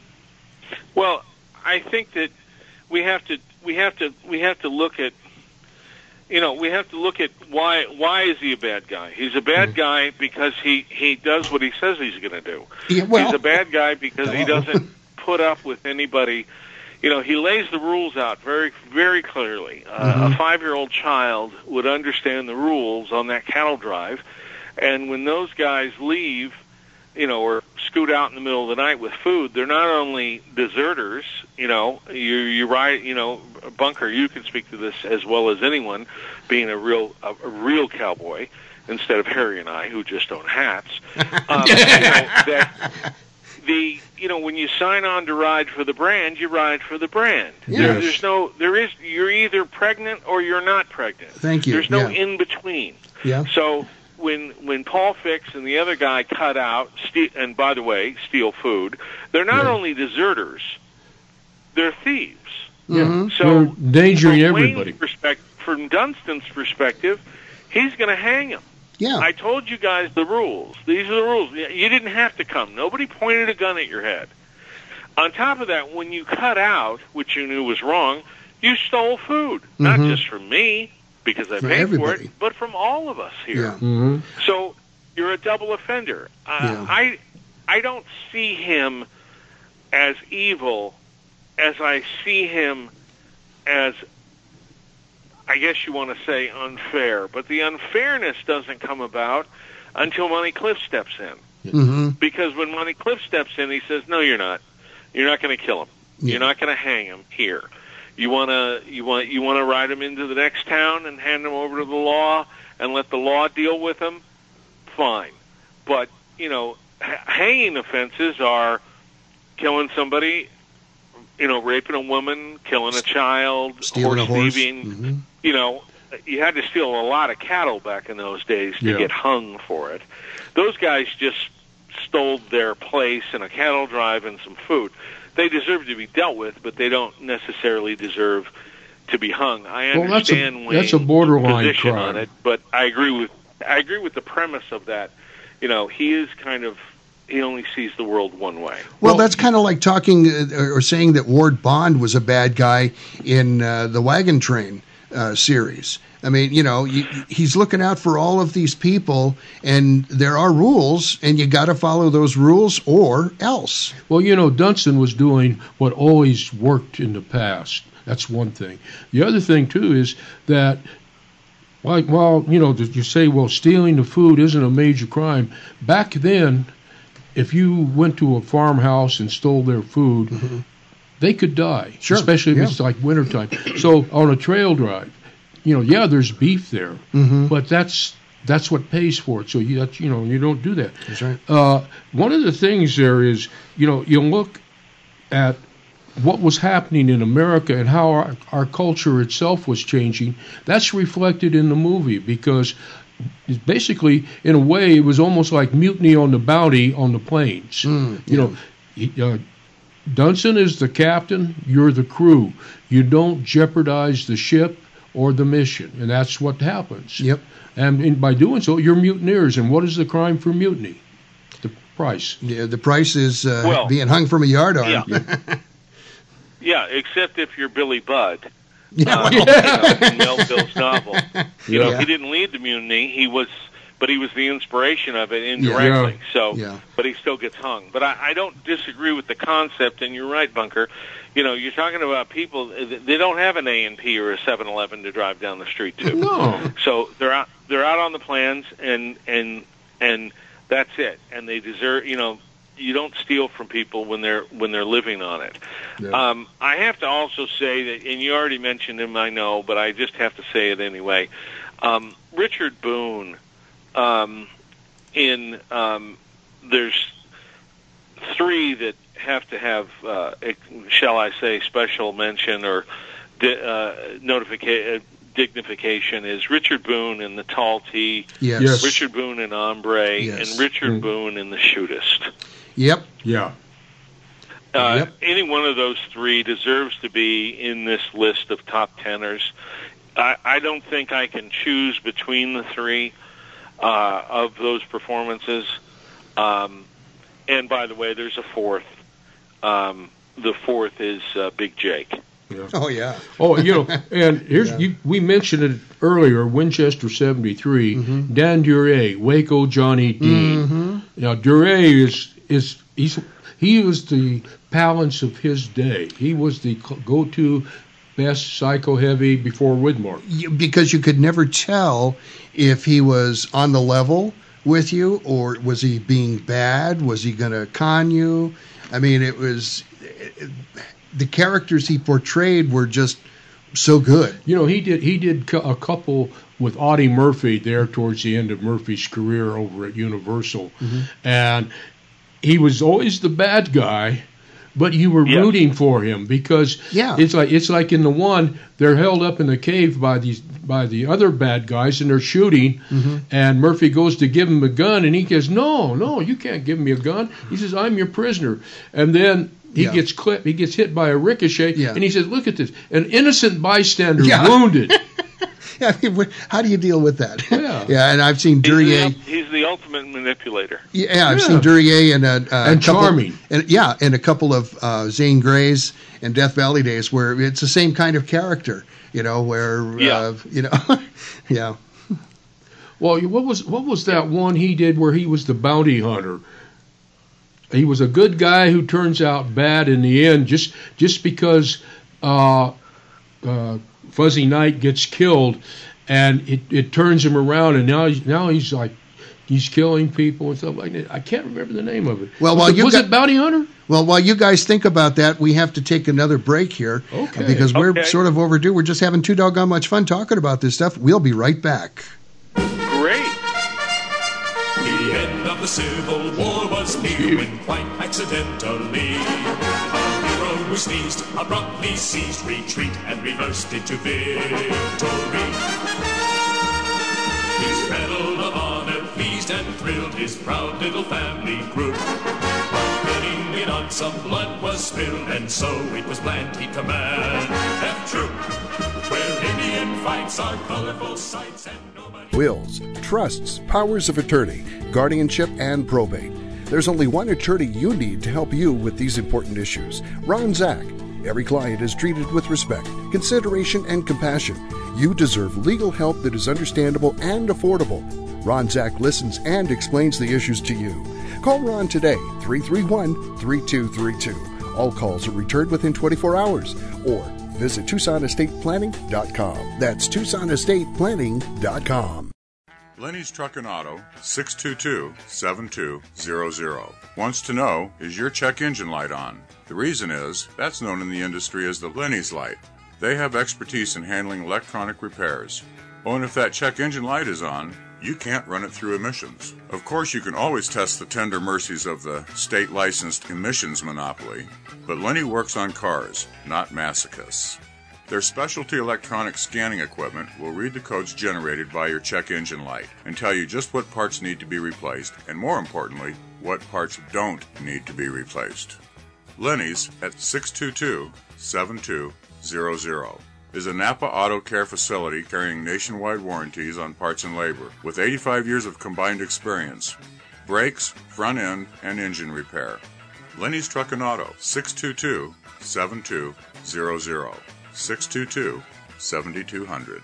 Well, I think that we have to we have to we have to look at you know we have to look at why why is he a bad guy? He's a bad guy because he he does what he says he's going to do. Yeah, well- he's a bad guy because he Hello. doesn't put up with anybody. You know, he lays the rules out very very clearly. Uh, Mhm. A five-year-old child would understand the rules on that cattle drive, and when those guys leave, you know, or scoot out in the middle of the night with food, they're not only deserters, you know, you you ride, you know, Bunker, you can speak to this as well as anyone, being a real a, a real cowboy instead of Harry and I who just own hats. Um, you know, that the you know when you sign on to ride for the brand, you ride for the brand. There, Yes. there's no there is you're either pregnant or you're not pregnant. Thank you. There's no Yeah. in between. Yeah. So when when Paul Fix and the other guy cut out, ste- and by the way, steal food, they're not Yeah. only deserters, they're thieves. Mhm. So They're endangering from Wayne's everybody. perspective, from Dunstan's perspective, he's going to hang him. Yeah. I told you guys the rules. These are the rules. You didn't have to come. Nobody pointed a gun at your head. On top of that, when you cut out, which you knew was wrong, you stole food. Not Mhm. just from me, because I For paid for everybody. it, but from all of us here. Yeah. Mm-hmm. So you're a double offender. Uh, Yeah. I I don't see him as evil as I see him as, I guess you want to say, unfair. But the unfairness doesn't come about until Monty Cliff steps in. Mm-hmm. Because when Monty Cliff steps in, he says, "No, you're not. You're not going to kill him. Yeah. You're not going to hang him here. You want to you want you want to ride him into the next town and hand him over to the law and let the law deal with him. Fine, but you know, h- hanging offenses are killing somebody, you know, raping a woman, killing a child, Stealing horse a horse. thieving. Mm-hmm. You know, you had to steal a lot of cattle back in those days to Yeah. get hung for it. Those guys just stole their place in a cattle drive and some food. They deserve to be dealt with, but they don't necessarily deserve to be hung. I Well, that's a- understand that's a Wayne's borderline position crime. on it, but I agree with I agree with the premise of that. You know, he is kind of he only sees the world one way. Well, Well- that's kind of like talking uh, or saying that Ward Bond was a bad guy in uh, the Wagon Train uh, series. I mean, you know, you, he's looking out for all of these people, and there are rules, and you got to follow those rules or else. Well, you know, Dunstan was doing what always worked in the past. That's one thing. The other thing, too, is that, like, well, you know, you say, well, stealing the food isn't a major crime. Back then, if you went to a farmhouse and stole their food, mm-hmm. they could die, Sure. especially if Yeah. it's like wintertime. So on a trail drive, you know, yeah, there's beef there, Mm-hmm. but that's that's what pays for it. So you, that's, you know, you don't do that. That's right. Uh, one of the things there is, you know, you look at what was happening in America and how our, our culture itself was changing. That's reflected in the movie because it's basically, in a way, it was almost like Mutiny on the Bounty on the plains. Mm, you know, he, uh, Dunstan is the captain, you're the crew. You don't jeopardize the ship or the mission, and that's what happens. Yep. And, and by doing so, you're mutineers. And what is the crime for mutiny? The price. Yeah, the price is uh, Well, being hung from a yardarm. Yeah. Yeah, except if you're Billy Budd. Yeah, uh, well, you know, in Melville's novel. You know, Yeah. he didn't lead the mutiny. He was, but he was the inspiration of it indirectly. Yeah. So, Yeah. but he still gets hung. But I, I don't disagree with the concept. And you're right, Bunker. You know, you're talking about people. They don't have an A and P or a seven eleven to drive down the street to. No. So they're out. They're out on the plans, and and and that's it. And they deserve. You know, you don't steal from people when they're when they're living on it. Yeah. Um, I have to also say that, and you already mentioned him, I know, but I just have to say it anyway. Um, Richard Boone, um, in um, there's three that have to have, uh, shall I say, special mention or di- uh, notification. Dignification is Richard Boone in The Tall T, Yes. Yes. Richard Boone in Ombre, Yes. and Richard Mm. Boone in The Shootist. Yep. Yeah. Uh, Yep. Any one of those three deserves to be in this list of top tenors. I, I don't think I can choose between the three uh, of those performances. Um, and by the way, there's a fourth. Um, the fourth is uh, Big Jake. Yeah. Oh, yeah. Oh, you know, and here's Yeah. you, we mentioned it earlier. Winchester seventy-three, Mm-hmm. Dan Duryea, Waco Johnny Dean. Mm-hmm. Now Duryea is is he's he was the Palance of his day. He was the co- go-to best psycho heavy before Widmore. You- because you could never tell if he was on the level with you or was he being bad? Was he going to con you? I mean, it was it, the characters he portrayed were just so good. You know, he did he did cou- a couple with Audie Murphy there towards the end of Murphy's career over at Universal, Mm-hmm. and he was always the bad guy, but you were Yeah. rooting for him because Yeah. it's like it's like in the one they're held up in the cave by these by the other bad guys and they're shooting, Mm-hmm. and Murphy goes to give him a gun and he goes, no, no, you can't give me a gun. He says, I'm your prisoner, and then. He Yeah. gets clipped. He gets hit by a ricochet, Yeah. and he says, "Look at this! An innocent bystander Yeah. wounded." Yeah, I mean, wh- how do you deal with that? Yeah. yeah, and I've seen He's Duryea. the, he's the ultimate manipulator. Yeah, I've Yeah. seen Duryea in a, a And couple, charming. and yeah, in a couple of uh, Zane Grey's and Death Valley days where it's the same kind of character, you know, where Yeah. uh, you know, yeah, Well, what was what was that one he did where he was the bounty hunter? He was a good guy who turns out bad in the end, just just because uh, uh, Fuzzy Knight gets killed, and it, it turns him around, and now he's, now he's like he's killing people and stuff like that. I can't remember the name of it. Well, was, while it, you was got, it Bounty Hunter? Well, while you guys think about that, we have to take another break here. Okay. Because we're Okay. sort of overdue. We're just having too doggone much fun talking about this stuff. We'll be right back. Great. The end of the Civil War was near when quite accidentally a hero who sneezed abruptly ceased retreat and reversed into victory. His medal of honor pleased and thrilled his proud little family group. But getting in on some blood was spilled, and so it was planned he'd command F Troop, where Indian fights are colorful sights and nobody... Wills, trusts, powers of attorney, guardianship, and probate. There's only one attorney you need to help you with these important issues. Ron Zach. Every client is treated with respect, consideration, and compassion. You deserve legal help that is understandable and affordable. Ron Zach listens and explains the issues to you. Call Ron today, three three one, three two three two. All calls are returned within twenty-four hours. Or visit Tucson Estate Planning dot com. That's Tucson Estate Planning dot com. Lenny's Truck and Auto, six two two, seven two zero zero. Wants to know, is your check engine light on? The reason is, that's known in the industry as the Lenny's light. They have expertise in handling electronic repairs. Oh, and if that check engine light is on, you can't run it through emissions. Of course, you can always test the tender mercies of the state-licensed emissions monopoly, but Lenny works on cars, not masochists. Their specialty electronic scanning equipment will read the codes generated by your check engine light and tell you just what parts need to be replaced, and more importantly, what parts don't need to be replaced. Lenny's at six two two, seven two zero zero is a Napa Auto Care facility carrying nationwide warranties on parts and labor with eighty-five years of combined experience. Brakes, front end, and engine repair. Lenny's Truck and Auto, six two two, seven two zero zero. six two two, seven two zero zero.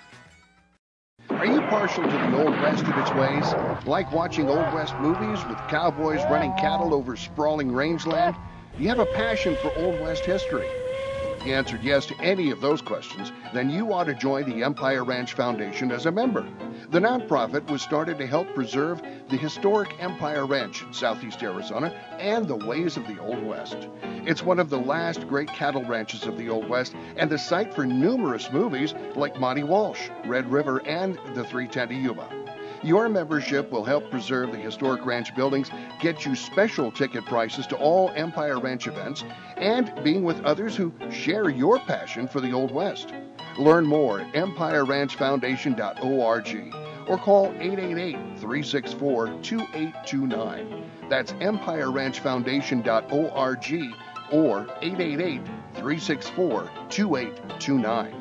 Are you partial to the Old West and its ways? Like watching Old West movies with cowboys running cattle over sprawling rangeland? Do you have a passion for Old West history? If you answered yes to any of those questions, then you ought to join the Empire Ranch Foundation as a member. The nonprofit was started to help preserve the historic Empire Ranch in southeast Arizona and the ways of the Old West. It's one of the last great cattle ranches of the Old West and the site for numerous movies like Monty Walsh, Red River, and The three ten to Yuma. Your membership will help preserve the historic ranch buildings, get you special ticket prices to all Empire Ranch events, and being with others who share your passion for the Old West. Learn more at empire ranch foundation dot org or call eight eight eight, three six four, two eight two nine. That's empire ranch foundation dot org or eight eight eight, three six four, two eight two nine.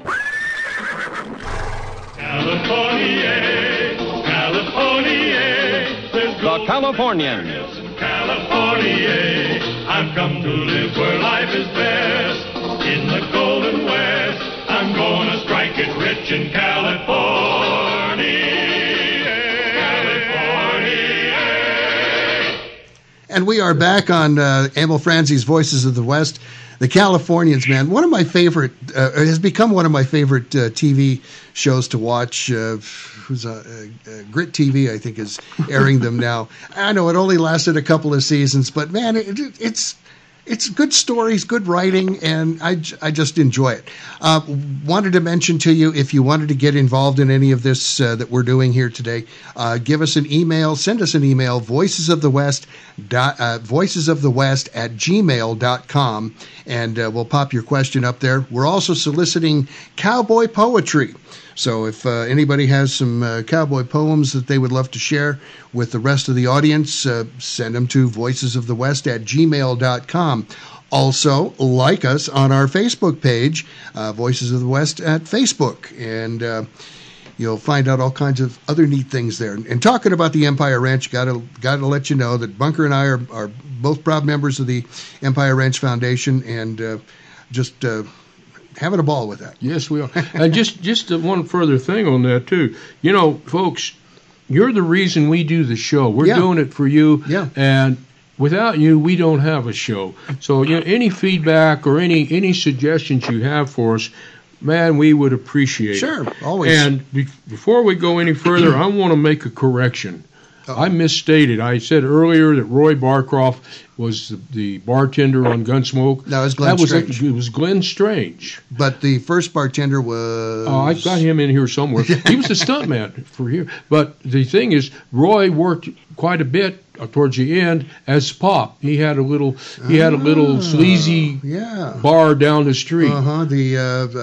California, California, there's The Californians. California, I've come to live where life is best. In the Golden West, I'm gonna strike it rich in California. California. And we are back on uh, Emil Franzi's Voices of the West. The Californians, man, one of my favorite, uh, has become one of my favorite uh, T V shows to watch. Uh, who's uh, uh, Grit T V, I think, is airing them now. I know it only lasted a couple of seasons, but man, it, it, it's it's good stories, good writing, and I, I just enjoy it. Uh, wanted to mention to you, if you wanted to get involved in any of this uh, that we're doing here today, uh, give us an email, send us an email, voices of the west, dot, uh, voices of the west at gmail dot com, and uh, we'll pop your question up there. We're also soliciting cowboy poetry. So if uh, anybody has some uh, cowboy poems that they would love to share with the rest of the audience, uh, send them to voices of the west at gmail dot com. Also, like us on our Facebook page, uh, Voices of the West at Facebook, and uh, you'll find out all kinds of other neat things there. And talking about the Empire Ranch, gotta gotta let you know that Bunker and I are, are both proud members of the Empire Ranch Foundation, and uh, just uh, having a ball with that. Yes, we are. And just just one further thing on that too. You know, folks, you're the reason we do the show. We're Yeah. doing it for you. Yeah. And without you, we don't have a show. So, you know, any feedback or any any suggestions you have for us, man, we would appreciate Sure, it. always. And be- before we go any further, I want to make a correction. I misstated. I said earlier that Roy Barcroft was the, the bartender on Gunsmoke. That was Glenn that was Strange. It was Glenn Strange. But the first bartender was. Oh, I got him in here somewhere. He was a stuntman for here. But the thing is, Roy worked quite a bit uh, towards the end as Pop. He had a little. He had a little sleazy yeah. bar down the street. Uh huh. The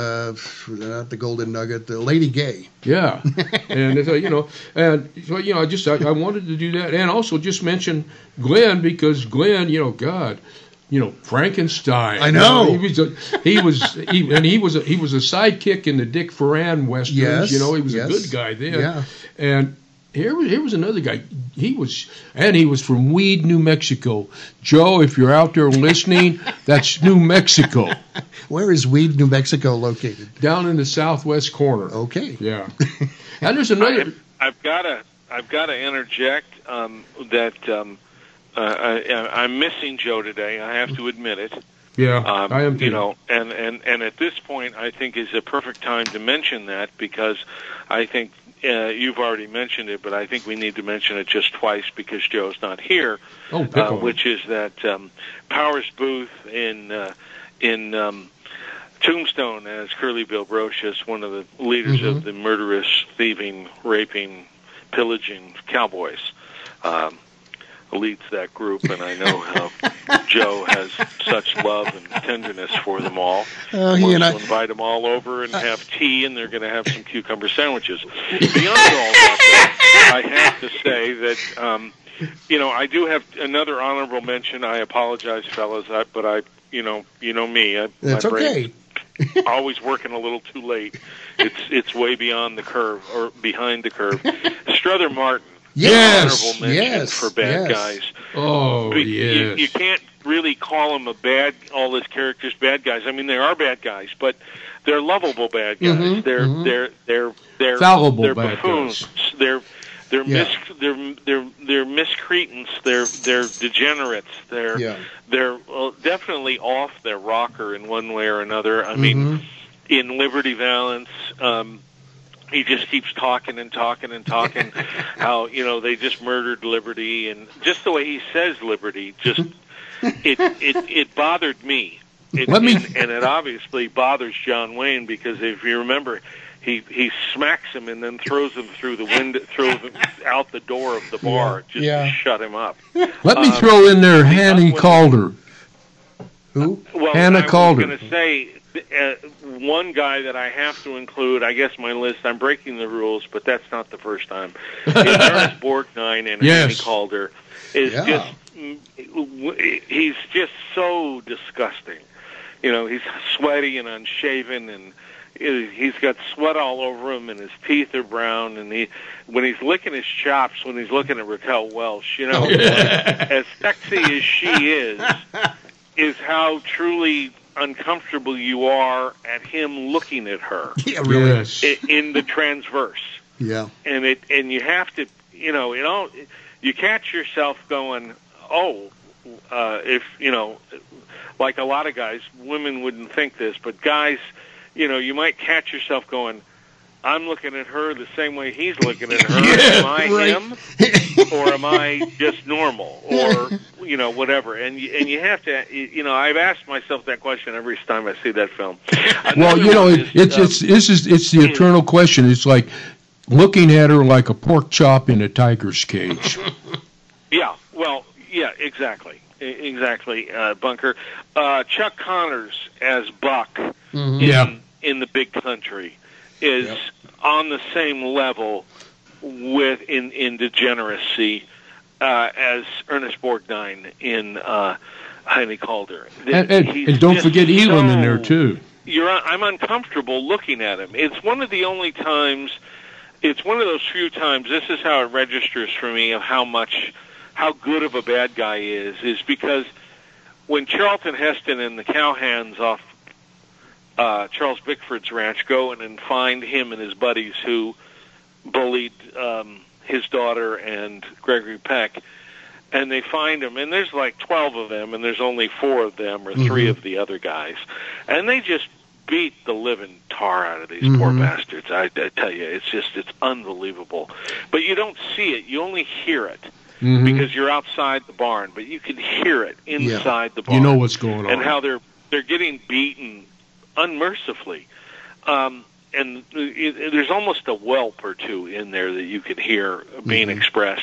uh, uh, not the Golden Nugget, the Lady Gay. Yeah, and it's, uh, you know, and so you know, I just I, I wanted to do that, and also just mention Glenn because Glenn, you know, God, you know, Frankenstein. I know. You know, he was a, he was he, and he was a, he was a sidekick in the Dick Foran westerns. Yes, You know, he was yes. a good guy then. Yeah. And here was here was another guy. He was and he was from Weed, New Mexico. Joe, if you're out there listening, that's New Mexico. Where is Weed, New Mexico located? Down in the southwest corner. Okay. Yeah. And there's another. I, I've got to I've got to interject um, that um, uh, I, I'm missing Joe today. I have to admit it. Yeah, Um, I am too. You know, and, and, and at this point, I think is a perfect time to mention that because I think uh, you've already mentioned it, but I think we need to mention it just twice because Joe's not here. Oh, pick uh, on which is that um, Powers Booth in uh, in um, Tombstone as Curly Bill Brocious, one of the leaders Mhm. of the murderous, thieving, raping, pillaging cowboys. Um, leads that group, and I know how Joe has such love and tenderness for them all. Uh, he Wants and to I- invite them all over and have tea, and they're going to have some cucumber sandwiches. Beyond all that, though, I have to say that, um, you know, I do have another honorable mention. I apologize, fellas, I, but I, you know, you know me. I, It's my brain's okay. always working a little too late. It's it's way beyond the curve or behind the curve. Strother Martin. Yes, Honorable mention yes, for bad yes. guys. Oh, But you, yes. you can't really call them a bad, all his characters bad guys. I mean, they are bad guys, but they're lovable bad guys. Mhm, they're, mhm. they're they're they're Fallible they're bad buffoons. guys. They're they're Yeah. mis they're they're they're miscreants. They're they're degenerates. They're Yeah. they're well, definitely off their rocker in one way or another. I mean, Mhm. in Liberty Valance. Um, He just keeps talking and talking and talking how, you know, they just murdered Liberty, and just the way he says Liberty, just it it, it bothered me. It, Let me- and, and it obviously bothers John Wayne because if you remember, he he smacks him and then throws him through the window, throws him out the door of the bar just Yeah. to shut him up. Let me Um, throw in there the Hanny other one- Calder. Who? Well, Hannah I was Calder. going to say uh, one guy that I have to include. I guess my list. I'm breaking the rules, but that's not the first time. Is Ernest Borgnine and Yes. Hanny Calder is Yeah. just mm, he's just so disgusting. You know, he's sweaty and unshaven, and he's got sweat all over him, and his teeth are brown. And he, when he's licking his chops, when he's looking at Raquel Welch, you know, as sexy as she is, is how truly uncomfortable you are at him looking at her Yeah, really. Yes. i- in the transverse. Yeah. And it and you have to, you know, you know, you catch yourself going, oh, uh, if you know, like a lot of guys, women wouldn't think this, but guys, you know, you might catch yourself going, I'm looking at her the same way he's looking at her. Yeah, am I right. him, or am I just normal, or you know, whatever? And you, and you have to, you know, I've asked myself that question every time I see that film. Well, Another you know, one it, is, it's um, it's this is it's the eternal question. It's like looking at her like a pork chop in a tiger's cage. Yeah, well, yeah, exactly, E- exactly, uh, Bunker. Uh, Chuck Connors as Buck in, Yeah. in The Big Country is Yep. on the same level with in in degeneracy uh, as Ernest Borgnine in uh, Hanny Calder. And, and, He's and don't just forget Elam in so- there too. You're, I'm uncomfortable looking at him. It's one of the only times. It's one of those few times. This is how it registers for me of how much, how good of a bad guy is. Is because when Charlton Heston and the cowhands off uh, Charles Bickford's ranch go in and find him and his buddies who bullied um, his daughter and Gregory Peck, and they find him, and there's like twelve of them, and there's only four of them or three Mhm. of the other guys, and they just beat the living tar out of these Mhm. poor bastards. I, I tell you, it's just it's unbelievable. But you don't see it; you only hear it. Mhm. Because you're outside the barn, but you can hear it inside the barn. You know what's going on. And how they're they're getting beaten unmercifully. Um, and it, it, there's almost a whelp or two in there that you can hear being Mhm. expressed.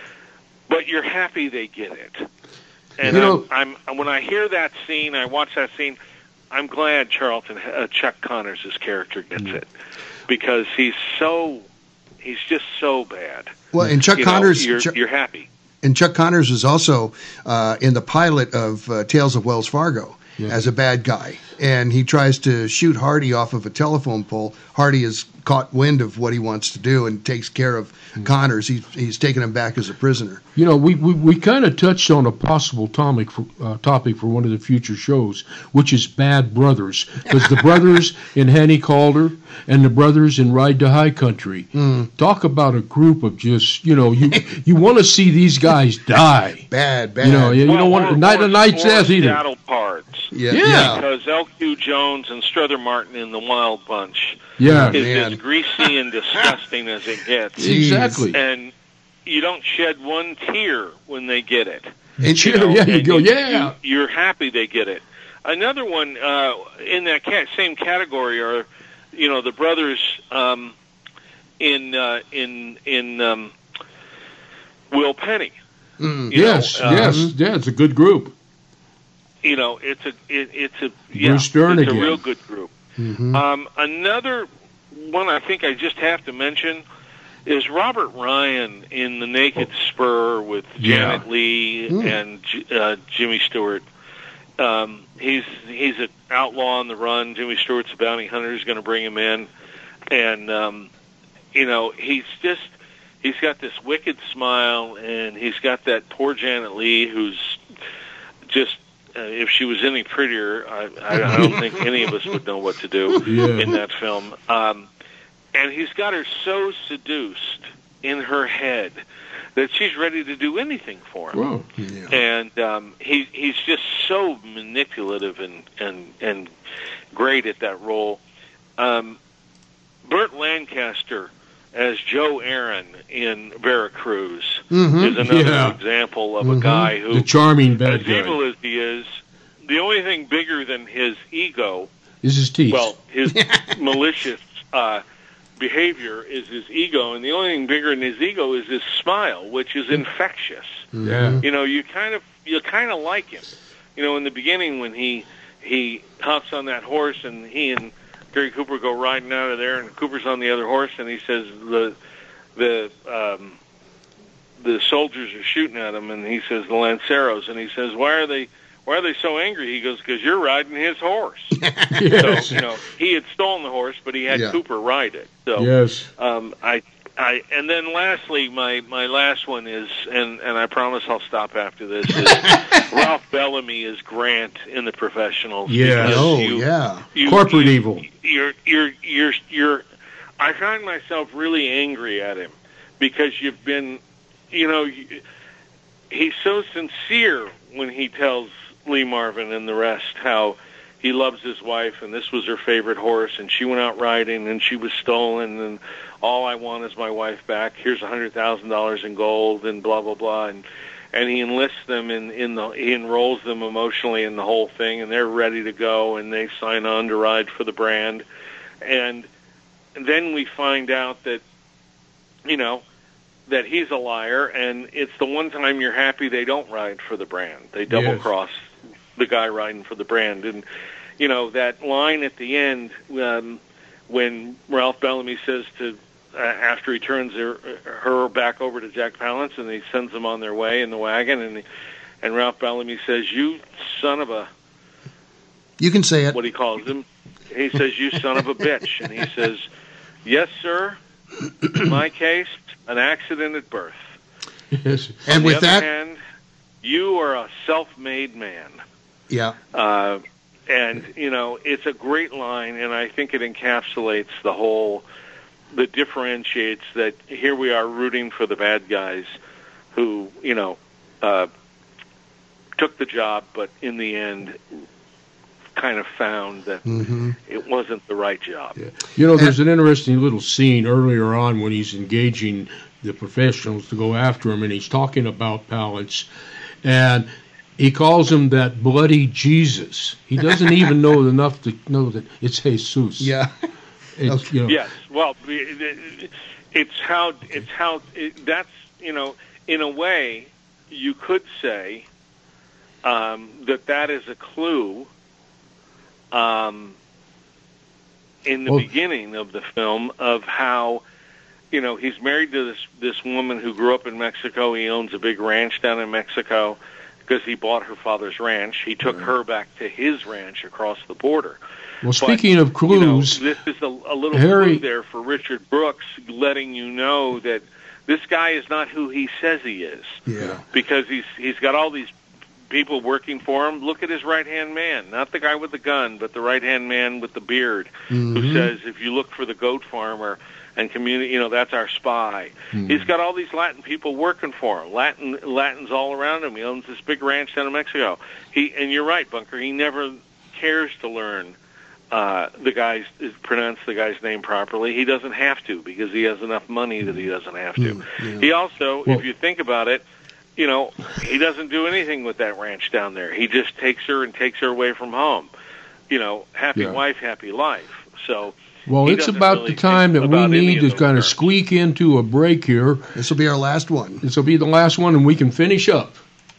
But you're happy they get it. And You know- I'm, I'm when I hear that scene, I watch that scene, I'm glad Charlton uh, Chuck Connors' character gets Mm. it, because he's so he's just so bad. Well, and Chuck You know, Connors, you're, Chuck- you're happy. and Chuck Connors was also uh, in the pilot of uh, Tales of Wells Fargo Yeah. as a bad guy, and he tries to shoot Hardy off of a telephone pole. Hardy has caught wind of what he wants to do and takes care of Connors. He's he's taken him back as a prisoner. You know, we, we, we kind of touched on a possible topic for, uh, topic for one of the future shows, which is Bad Brothers. Because the brothers in Hanny Calder and the brothers in Ride to High Country. Mm. Talk about a group of just, you know, you you want to see these guys die. Bad, bad. You know, you, you Well, don't want or- night or- of night's or death either. Seattle parts. yeah, Yeah. yeah. Because L Q Jones and Strother Martin in the Wild Bunch Yeah, is man. as greasy and disgusting as it gets. exactly. And you don't shed one tear when they get it. And Yeah, know, yeah, you and go, yeah. You, you're happy they get it. Another one uh, in that ca- same category are, you know, the brothers um, in uh, in in um, Will Penny. Mm. You Yes, know, uh, yes, yeah, it's a good group. You know, it's a it, it's a yeah, Bruce Stern it's again. a real good group. Mhm. Um, another one I think I just have to mention is Robert Ryan in The Naked Spur with Yeah. Janet Leigh Mm. and J- uh, Jimmy Stewart. Um, he's he's an outlaw on the run. Jimmy Stewart's a bounty hunter. He's going to bring him in, and um, you know he's just he's got this wicked smile, and he's got that poor Janet Leigh who's just. Uh, if she was any prettier, I, I, I don't think any of us would know what to do Yeah. in that film. Um, and he's got her so seduced in her head that she's ready to do anything for him. Wow. Yeah. And um, he he's just so manipulative and and and great at that role. Um, Burt Lancaster as Joe Aaron in Veracruz Mhm. is another Yeah. example of Mhm. a guy who, The charming bad as guy evil as he is, the only thing bigger than his ego, is his teeth. well, his malicious uh, behavior is his ego, and the only thing bigger than his ego is his smile, which is infectious. yeah. You know, you kind of you kind of like him. You know, in the beginning when he he hops on that horse and he and Gary Cooper go riding out of there, and Cooper's on the other horse, and he says the the um, the soldiers are shooting at him, and he says the Lanceros, and he says why are they why are they so angry? He goes because you're riding his horse. Yes. So you know he had stolen the horse, but he had Yeah. Cooper ride it. So Yes. um, I, I, and then lastly, my, my last one is, and, and I promise I'll stop after this. Is Ralph Bellamy is Grant in The Professionals. Yeah. because Oh, you- yeah. you- Corporate you- evil. You're, you're, you're, you're. I find myself really angry at him because you've been, you know, you, he's so sincere when he tells Lee Marvin and the rest how he loves his wife and this was her favorite horse and she went out riding and she was stolen and all I want is my wife back. Here's a hundred thousand dollars in gold and blah blah blah and and he enlists them in in the he enrolls them emotionally in the whole thing and they're ready to go and they sign on to ride for the brand and, and then we find out that you know that he's a liar and it's the one time you're happy they don't ride for the brand. They double Yes. cross the guy riding for the brand. And, you know, that line at the end um, when Ralph Bellamy says to, uh, after he turns her, her back over to Jack Palance and he sends them on their way in the wagon, and and Ralph Bellamy says, you son of a, You can say it. what he calls him, he says, you son of a bitch. And he says, yes, sir, in my case, an accident at birth. Yes. And On with the other that, hand, you are a self-made man. yeah. Uh, and, you know, it's a great line, and I think it encapsulates the whole that differentiates that here we are rooting for the bad guys who, you know, uh, took the job, but in the end kind of found that mm-hmm. it wasn't the right job. Yeah. You know, there's an interesting little scene earlier on when he's engaging the professionals to go after him, and he's talking about pallets, and he calls him that bloody Jesus. He doesn't even know enough to know that it's Jesus. Yeah. It's, okay. you know, yes. Well, it's how it's how it, that's you know in a way you could say um, that that is a clue. Um, in the well, beginning of the film, of how, you know, he's married to this this woman who grew up in Mexico. He owns a big ranch down in Mexico because he bought her father's ranch. He took right. her back to his ranch across the border. Well, speaking but, of clues, you know, this is a, a little Harry, clue there for Richard Brooks, letting you know that this guy is not who he says he is. Yeah, because he's he's got all these people working for him. Look at his right-hand man, not the guy with the gun, but the right-hand man with the beard, mm-hmm. who says, if you look for the goat farmer and community, you know, that's our spy. Mm-hmm. He's got all these Latin people working for him, Latin Latins all around him. He owns this big ranch down in Mexico. He And you're right, Bunker, he never cares to learn uh, the guy's, pronounce the guy's name properly. He doesn't have to, because he has enough money that he doesn't have to. Mm-hmm. Yeah. He also, well, if you think about it, you know, he doesn't do anything with that ranch down there. He just takes her and takes her away from home. You know, happy yeah. wife, happy life. So, well, it's about really the time that we need to kind of squeak into a break here. This will be our last one. This will be the last one, and we can finish up.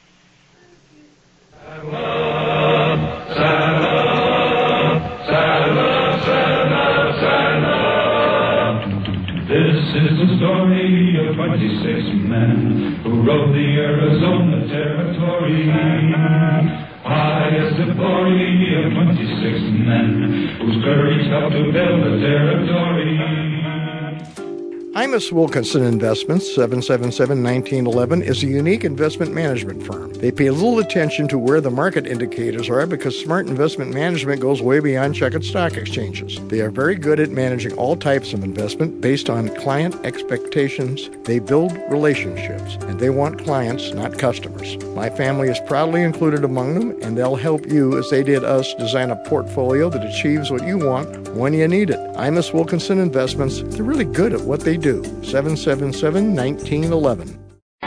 This is the story of twenty-six men who rode the Arizona Territory. High as the glory of twenty-six men whose courage helped to build the territory. Imus Wilkinson Investments, seven seven seven, one nine one one, is a unique investment management firm. They pay little attention to where the market indicators are because smart investment management goes way beyond checkered stock exchanges. They are very good at managing all types of investment based on client expectations. They build relationships, and they want clients, not customers. My family is proudly included among them, and they'll help you, as they did us, design a portfolio that achieves what you want when you need it. Imus Wilkinson Investments, they're really good at what they do. seven seven seven, one nine one one.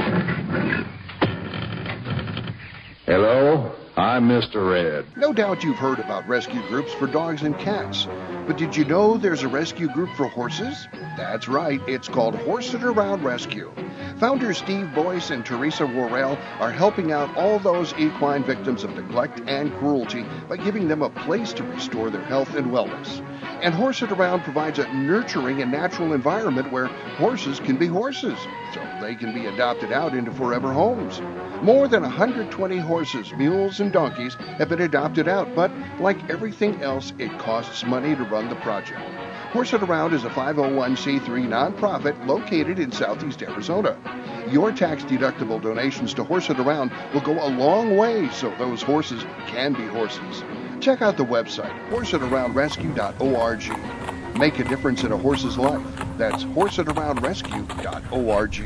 Hello, I'm Mister Red. No doubt you've heard about rescue groups for dogs and cats. But did you know there's a rescue group for horses? That's right, it's called Horse It Around Rescue. Founders Steve Boyce and Teresa Worrell are helping out all those equine victims of neglect and cruelty by giving them a place to restore their health and wellness. And Horse It Around provides a nurturing and natural environment where horses can be horses, so they can be adopted out into forever homes. More than one hundred twenty horses, mules, and donkeys have been adopted out, but like everything else, it costs money to run the project. Horse It Around is a five oh one c three nonprofit located in southeast Arizona. Your tax-deductible donations to Horse It Around will go a long way so those horses can be horses. Check out the website, horse it around rescue dot org. Make a difference in a horse's life. That's horse it around rescue dot org.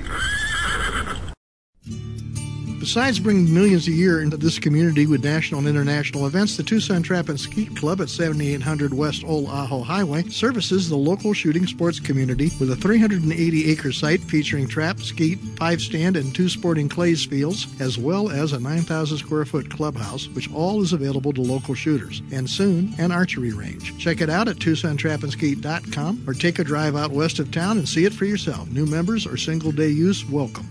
Besides bringing millions a year into this community with national and international events, the Tucson Trap and Skeet Club at seventy-eight hundred West Old Ajo Highway services the local shooting sports community with a three hundred eighty acre site featuring trap, skeet, five-stand, and two sporting clays fields, as well as a nine thousand square foot clubhouse, which all is available to local shooters, and soon an archery range. Check it out at tucson trap and skeet dot com or take a drive out west of town and see it for yourself. New members or single-day use welcome.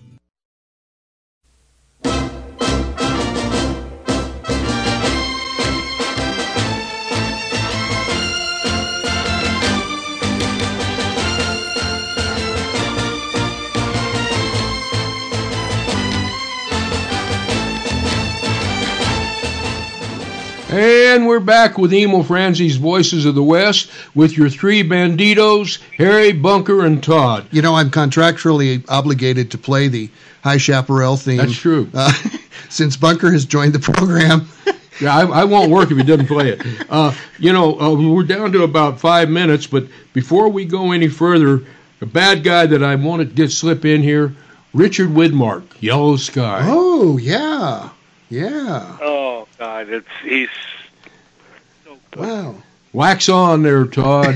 And we're back with Emil Franzi's Voices of the West with your three banditos, Harry, Bunker, and Todd. You know, I'm contractually obligated to play the High Chaparral theme. That's true. Uh, since Bunker has joined the program, Yeah, I, I won't work if he doesn't play it. Uh, you know, uh, we're down to about five minutes, but before we go any further, the bad guy that I want to get slip in here, Richard Widmark, Yellow Sky. Oh, yeah. Yeah. Oh, God, it's he's so good. Wow. Wax on there, Todd.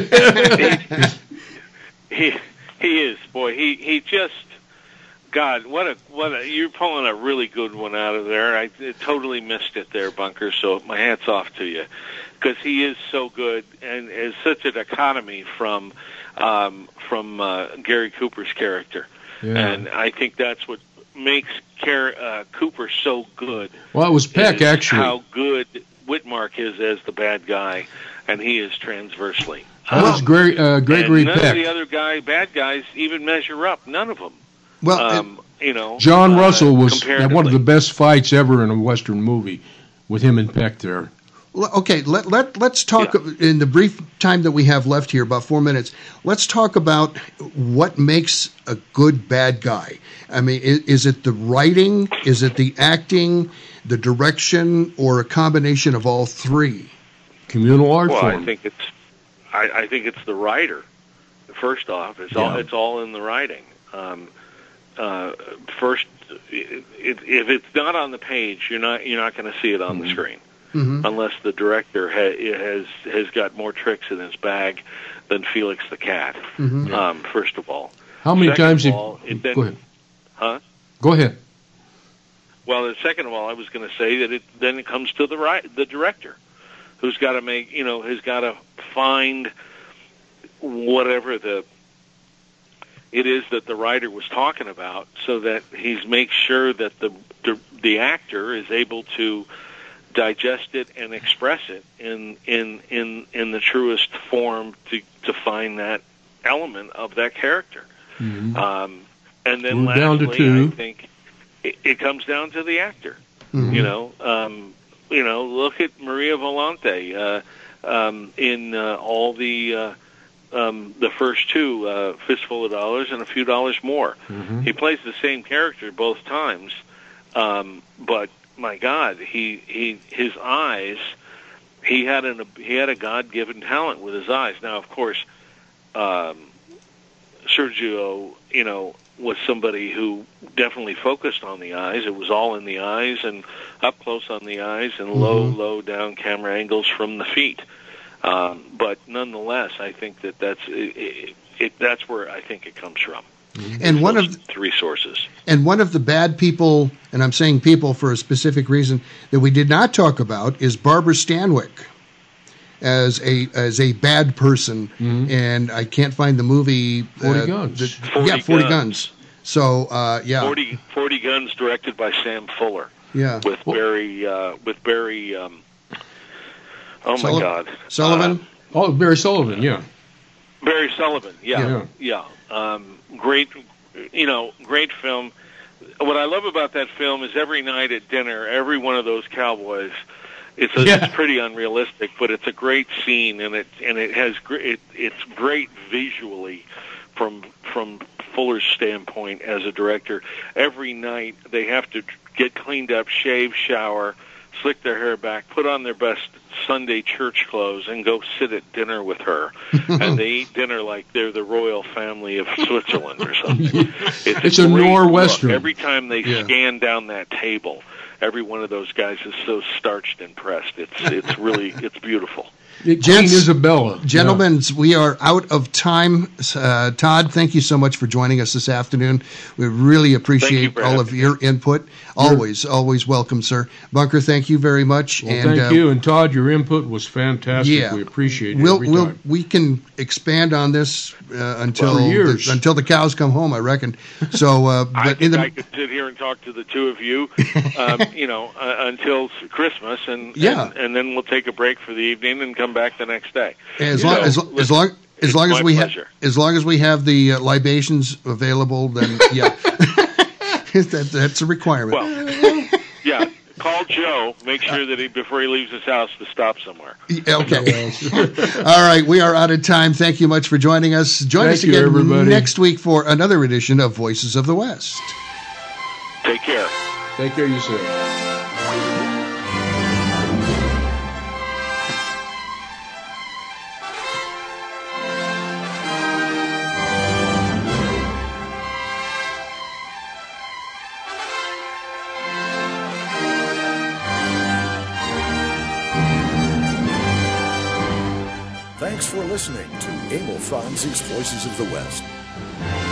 he he is, boy. He he just God, what a what a you're pulling a really good one out of there. I, I totally missed it there, Bunker. So my hat's off to you, because he is so good and is such a dichotomy from um, from uh, Gary Cooper's character, Yeah. and I think that's what makes Car- uh, Cooper so good. Well, it was Peck, is actually. How good Widmark is as the bad guy, and he is transversely. That was Gre- uh, Gregory and none Peck. of the other guy, bad guys even measure up. None of them. Well, um, you know, John uh, Russell was had one of the comparatively. best fights ever in a Western movie with him and Peck there. L- Okay, let, let, let's talk in the brief time that we have left here, about four minutes. Let's talk about what makes a good bad guy. I mean, is, is it the writing? Is it the acting, the direction, or a combination of all three? Communal art Well, form. I think it's, I, I think it's the writer. First off, it's all Yeah. it's all in the writing. Um, uh, first, it, it, if it's not on the page, you're not you're not going to see it on the screen. Mm-hmm. Unless the director ha- has has got more tricks in his bag than Felix the cat. Mhm. Um, first of all, How many Second times of have- all, it then, Go ahead. Huh? Go ahead. Well, the second of all, I was going to say that it then it comes to the right the director, who's got to make you know has got to find whatever the it is that the writer was talking about, so that he's makes sure that the the, the actor is able to digest it and express it in in in in the truest form to to find that element of that character. Mhm. Um, and then We're down to lastly, two. I think it, it comes down to the actor. Mhm. You know, um, you know, look at Maria Volante uh, um, in uh, all the uh, um, the first two, uh, Fistful of Dollars and A Few Dollars More. Mhm. He plays the same character both times, um, but my God, he he his eyes. He had an he had a God-given talent with his eyes. Now, of course, um, Sergio, you know, was somebody who definitely focused on the eyes. It was all in the eyes and up close on the eyes and low, Mhm. low down camera angles from the feet. Um, but nonetheless, I think that that's it, it, it, that's where I think it comes from. And one of Three sources. And one of the bad people, and I'm saying people for a specific reason, that we did not talk about is Barbara Stanwyck as a as a bad person. And I can't find the movie. forty uh, Guns. the- forty yeah, forty Guns. Guns. So uh, yeah, forty, forty Guns, directed by Sam Fuller. yeah. With Barry, uh, with Barry. Um, oh Sullivan- my God, Sullivan. Oh, Barry Sullivan, yeah. Barry Sullivan, yeah, Yeah. yeah. Um, great, you know, great film. What I love about that film is every night at dinner, every one of those cowboys. It's a, Yeah. it's pretty unrealistic, but it's a great scene, and it and it has gr- it, it's great visually from from Fuller's standpoint as a director. Every night they have to get cleaned up, shave, shower, slick their hair back, put on their best Sunday church clothes, and go sit at dinner with her. And they eat dinner like they're the royal family of Switzerland or something. It's, It's a great Norwestern. look. Every time they Yeah. scan down that table, every one of those guys is so starched and pressed. It's it's really it's beautiful. Queen Gents- Isabella. Gentlemen, we are out of time. Uh, Todd, thank you so much for joining us this afternoon. We really appreciate for all having of your input. Always, always welcome, sir. Bunker, thank you very much. Well, and, thank uh, you. And Todd, your input was fantastic. Yeah. We appreciate it We'll, every we'll, time. we can expand on this uh, until For years. the, until the cows come home, I reckon. So, uh, I but in think the I could sit here and talk to the two of you, um, you know, uh, until Christmas, and, Yeah. and and then we'll take a break for the evening and come back the next day. as So, long as, as listen, long as it's long as my we have pleasure. as long as we have the uh, libations available, then yeah, that, that's a requirement. Well, yeah. Call Joe. Make sure that he before he leaves his house to stop somewhere. Yeah, okay. All right, we are out of time. Thank you much for joining us. Join Thank us you, again everybody. next week for another edition of Voices of the West. Take care. Take care of yourself. Thanks for listening to Emil Franzi's Voices of the West.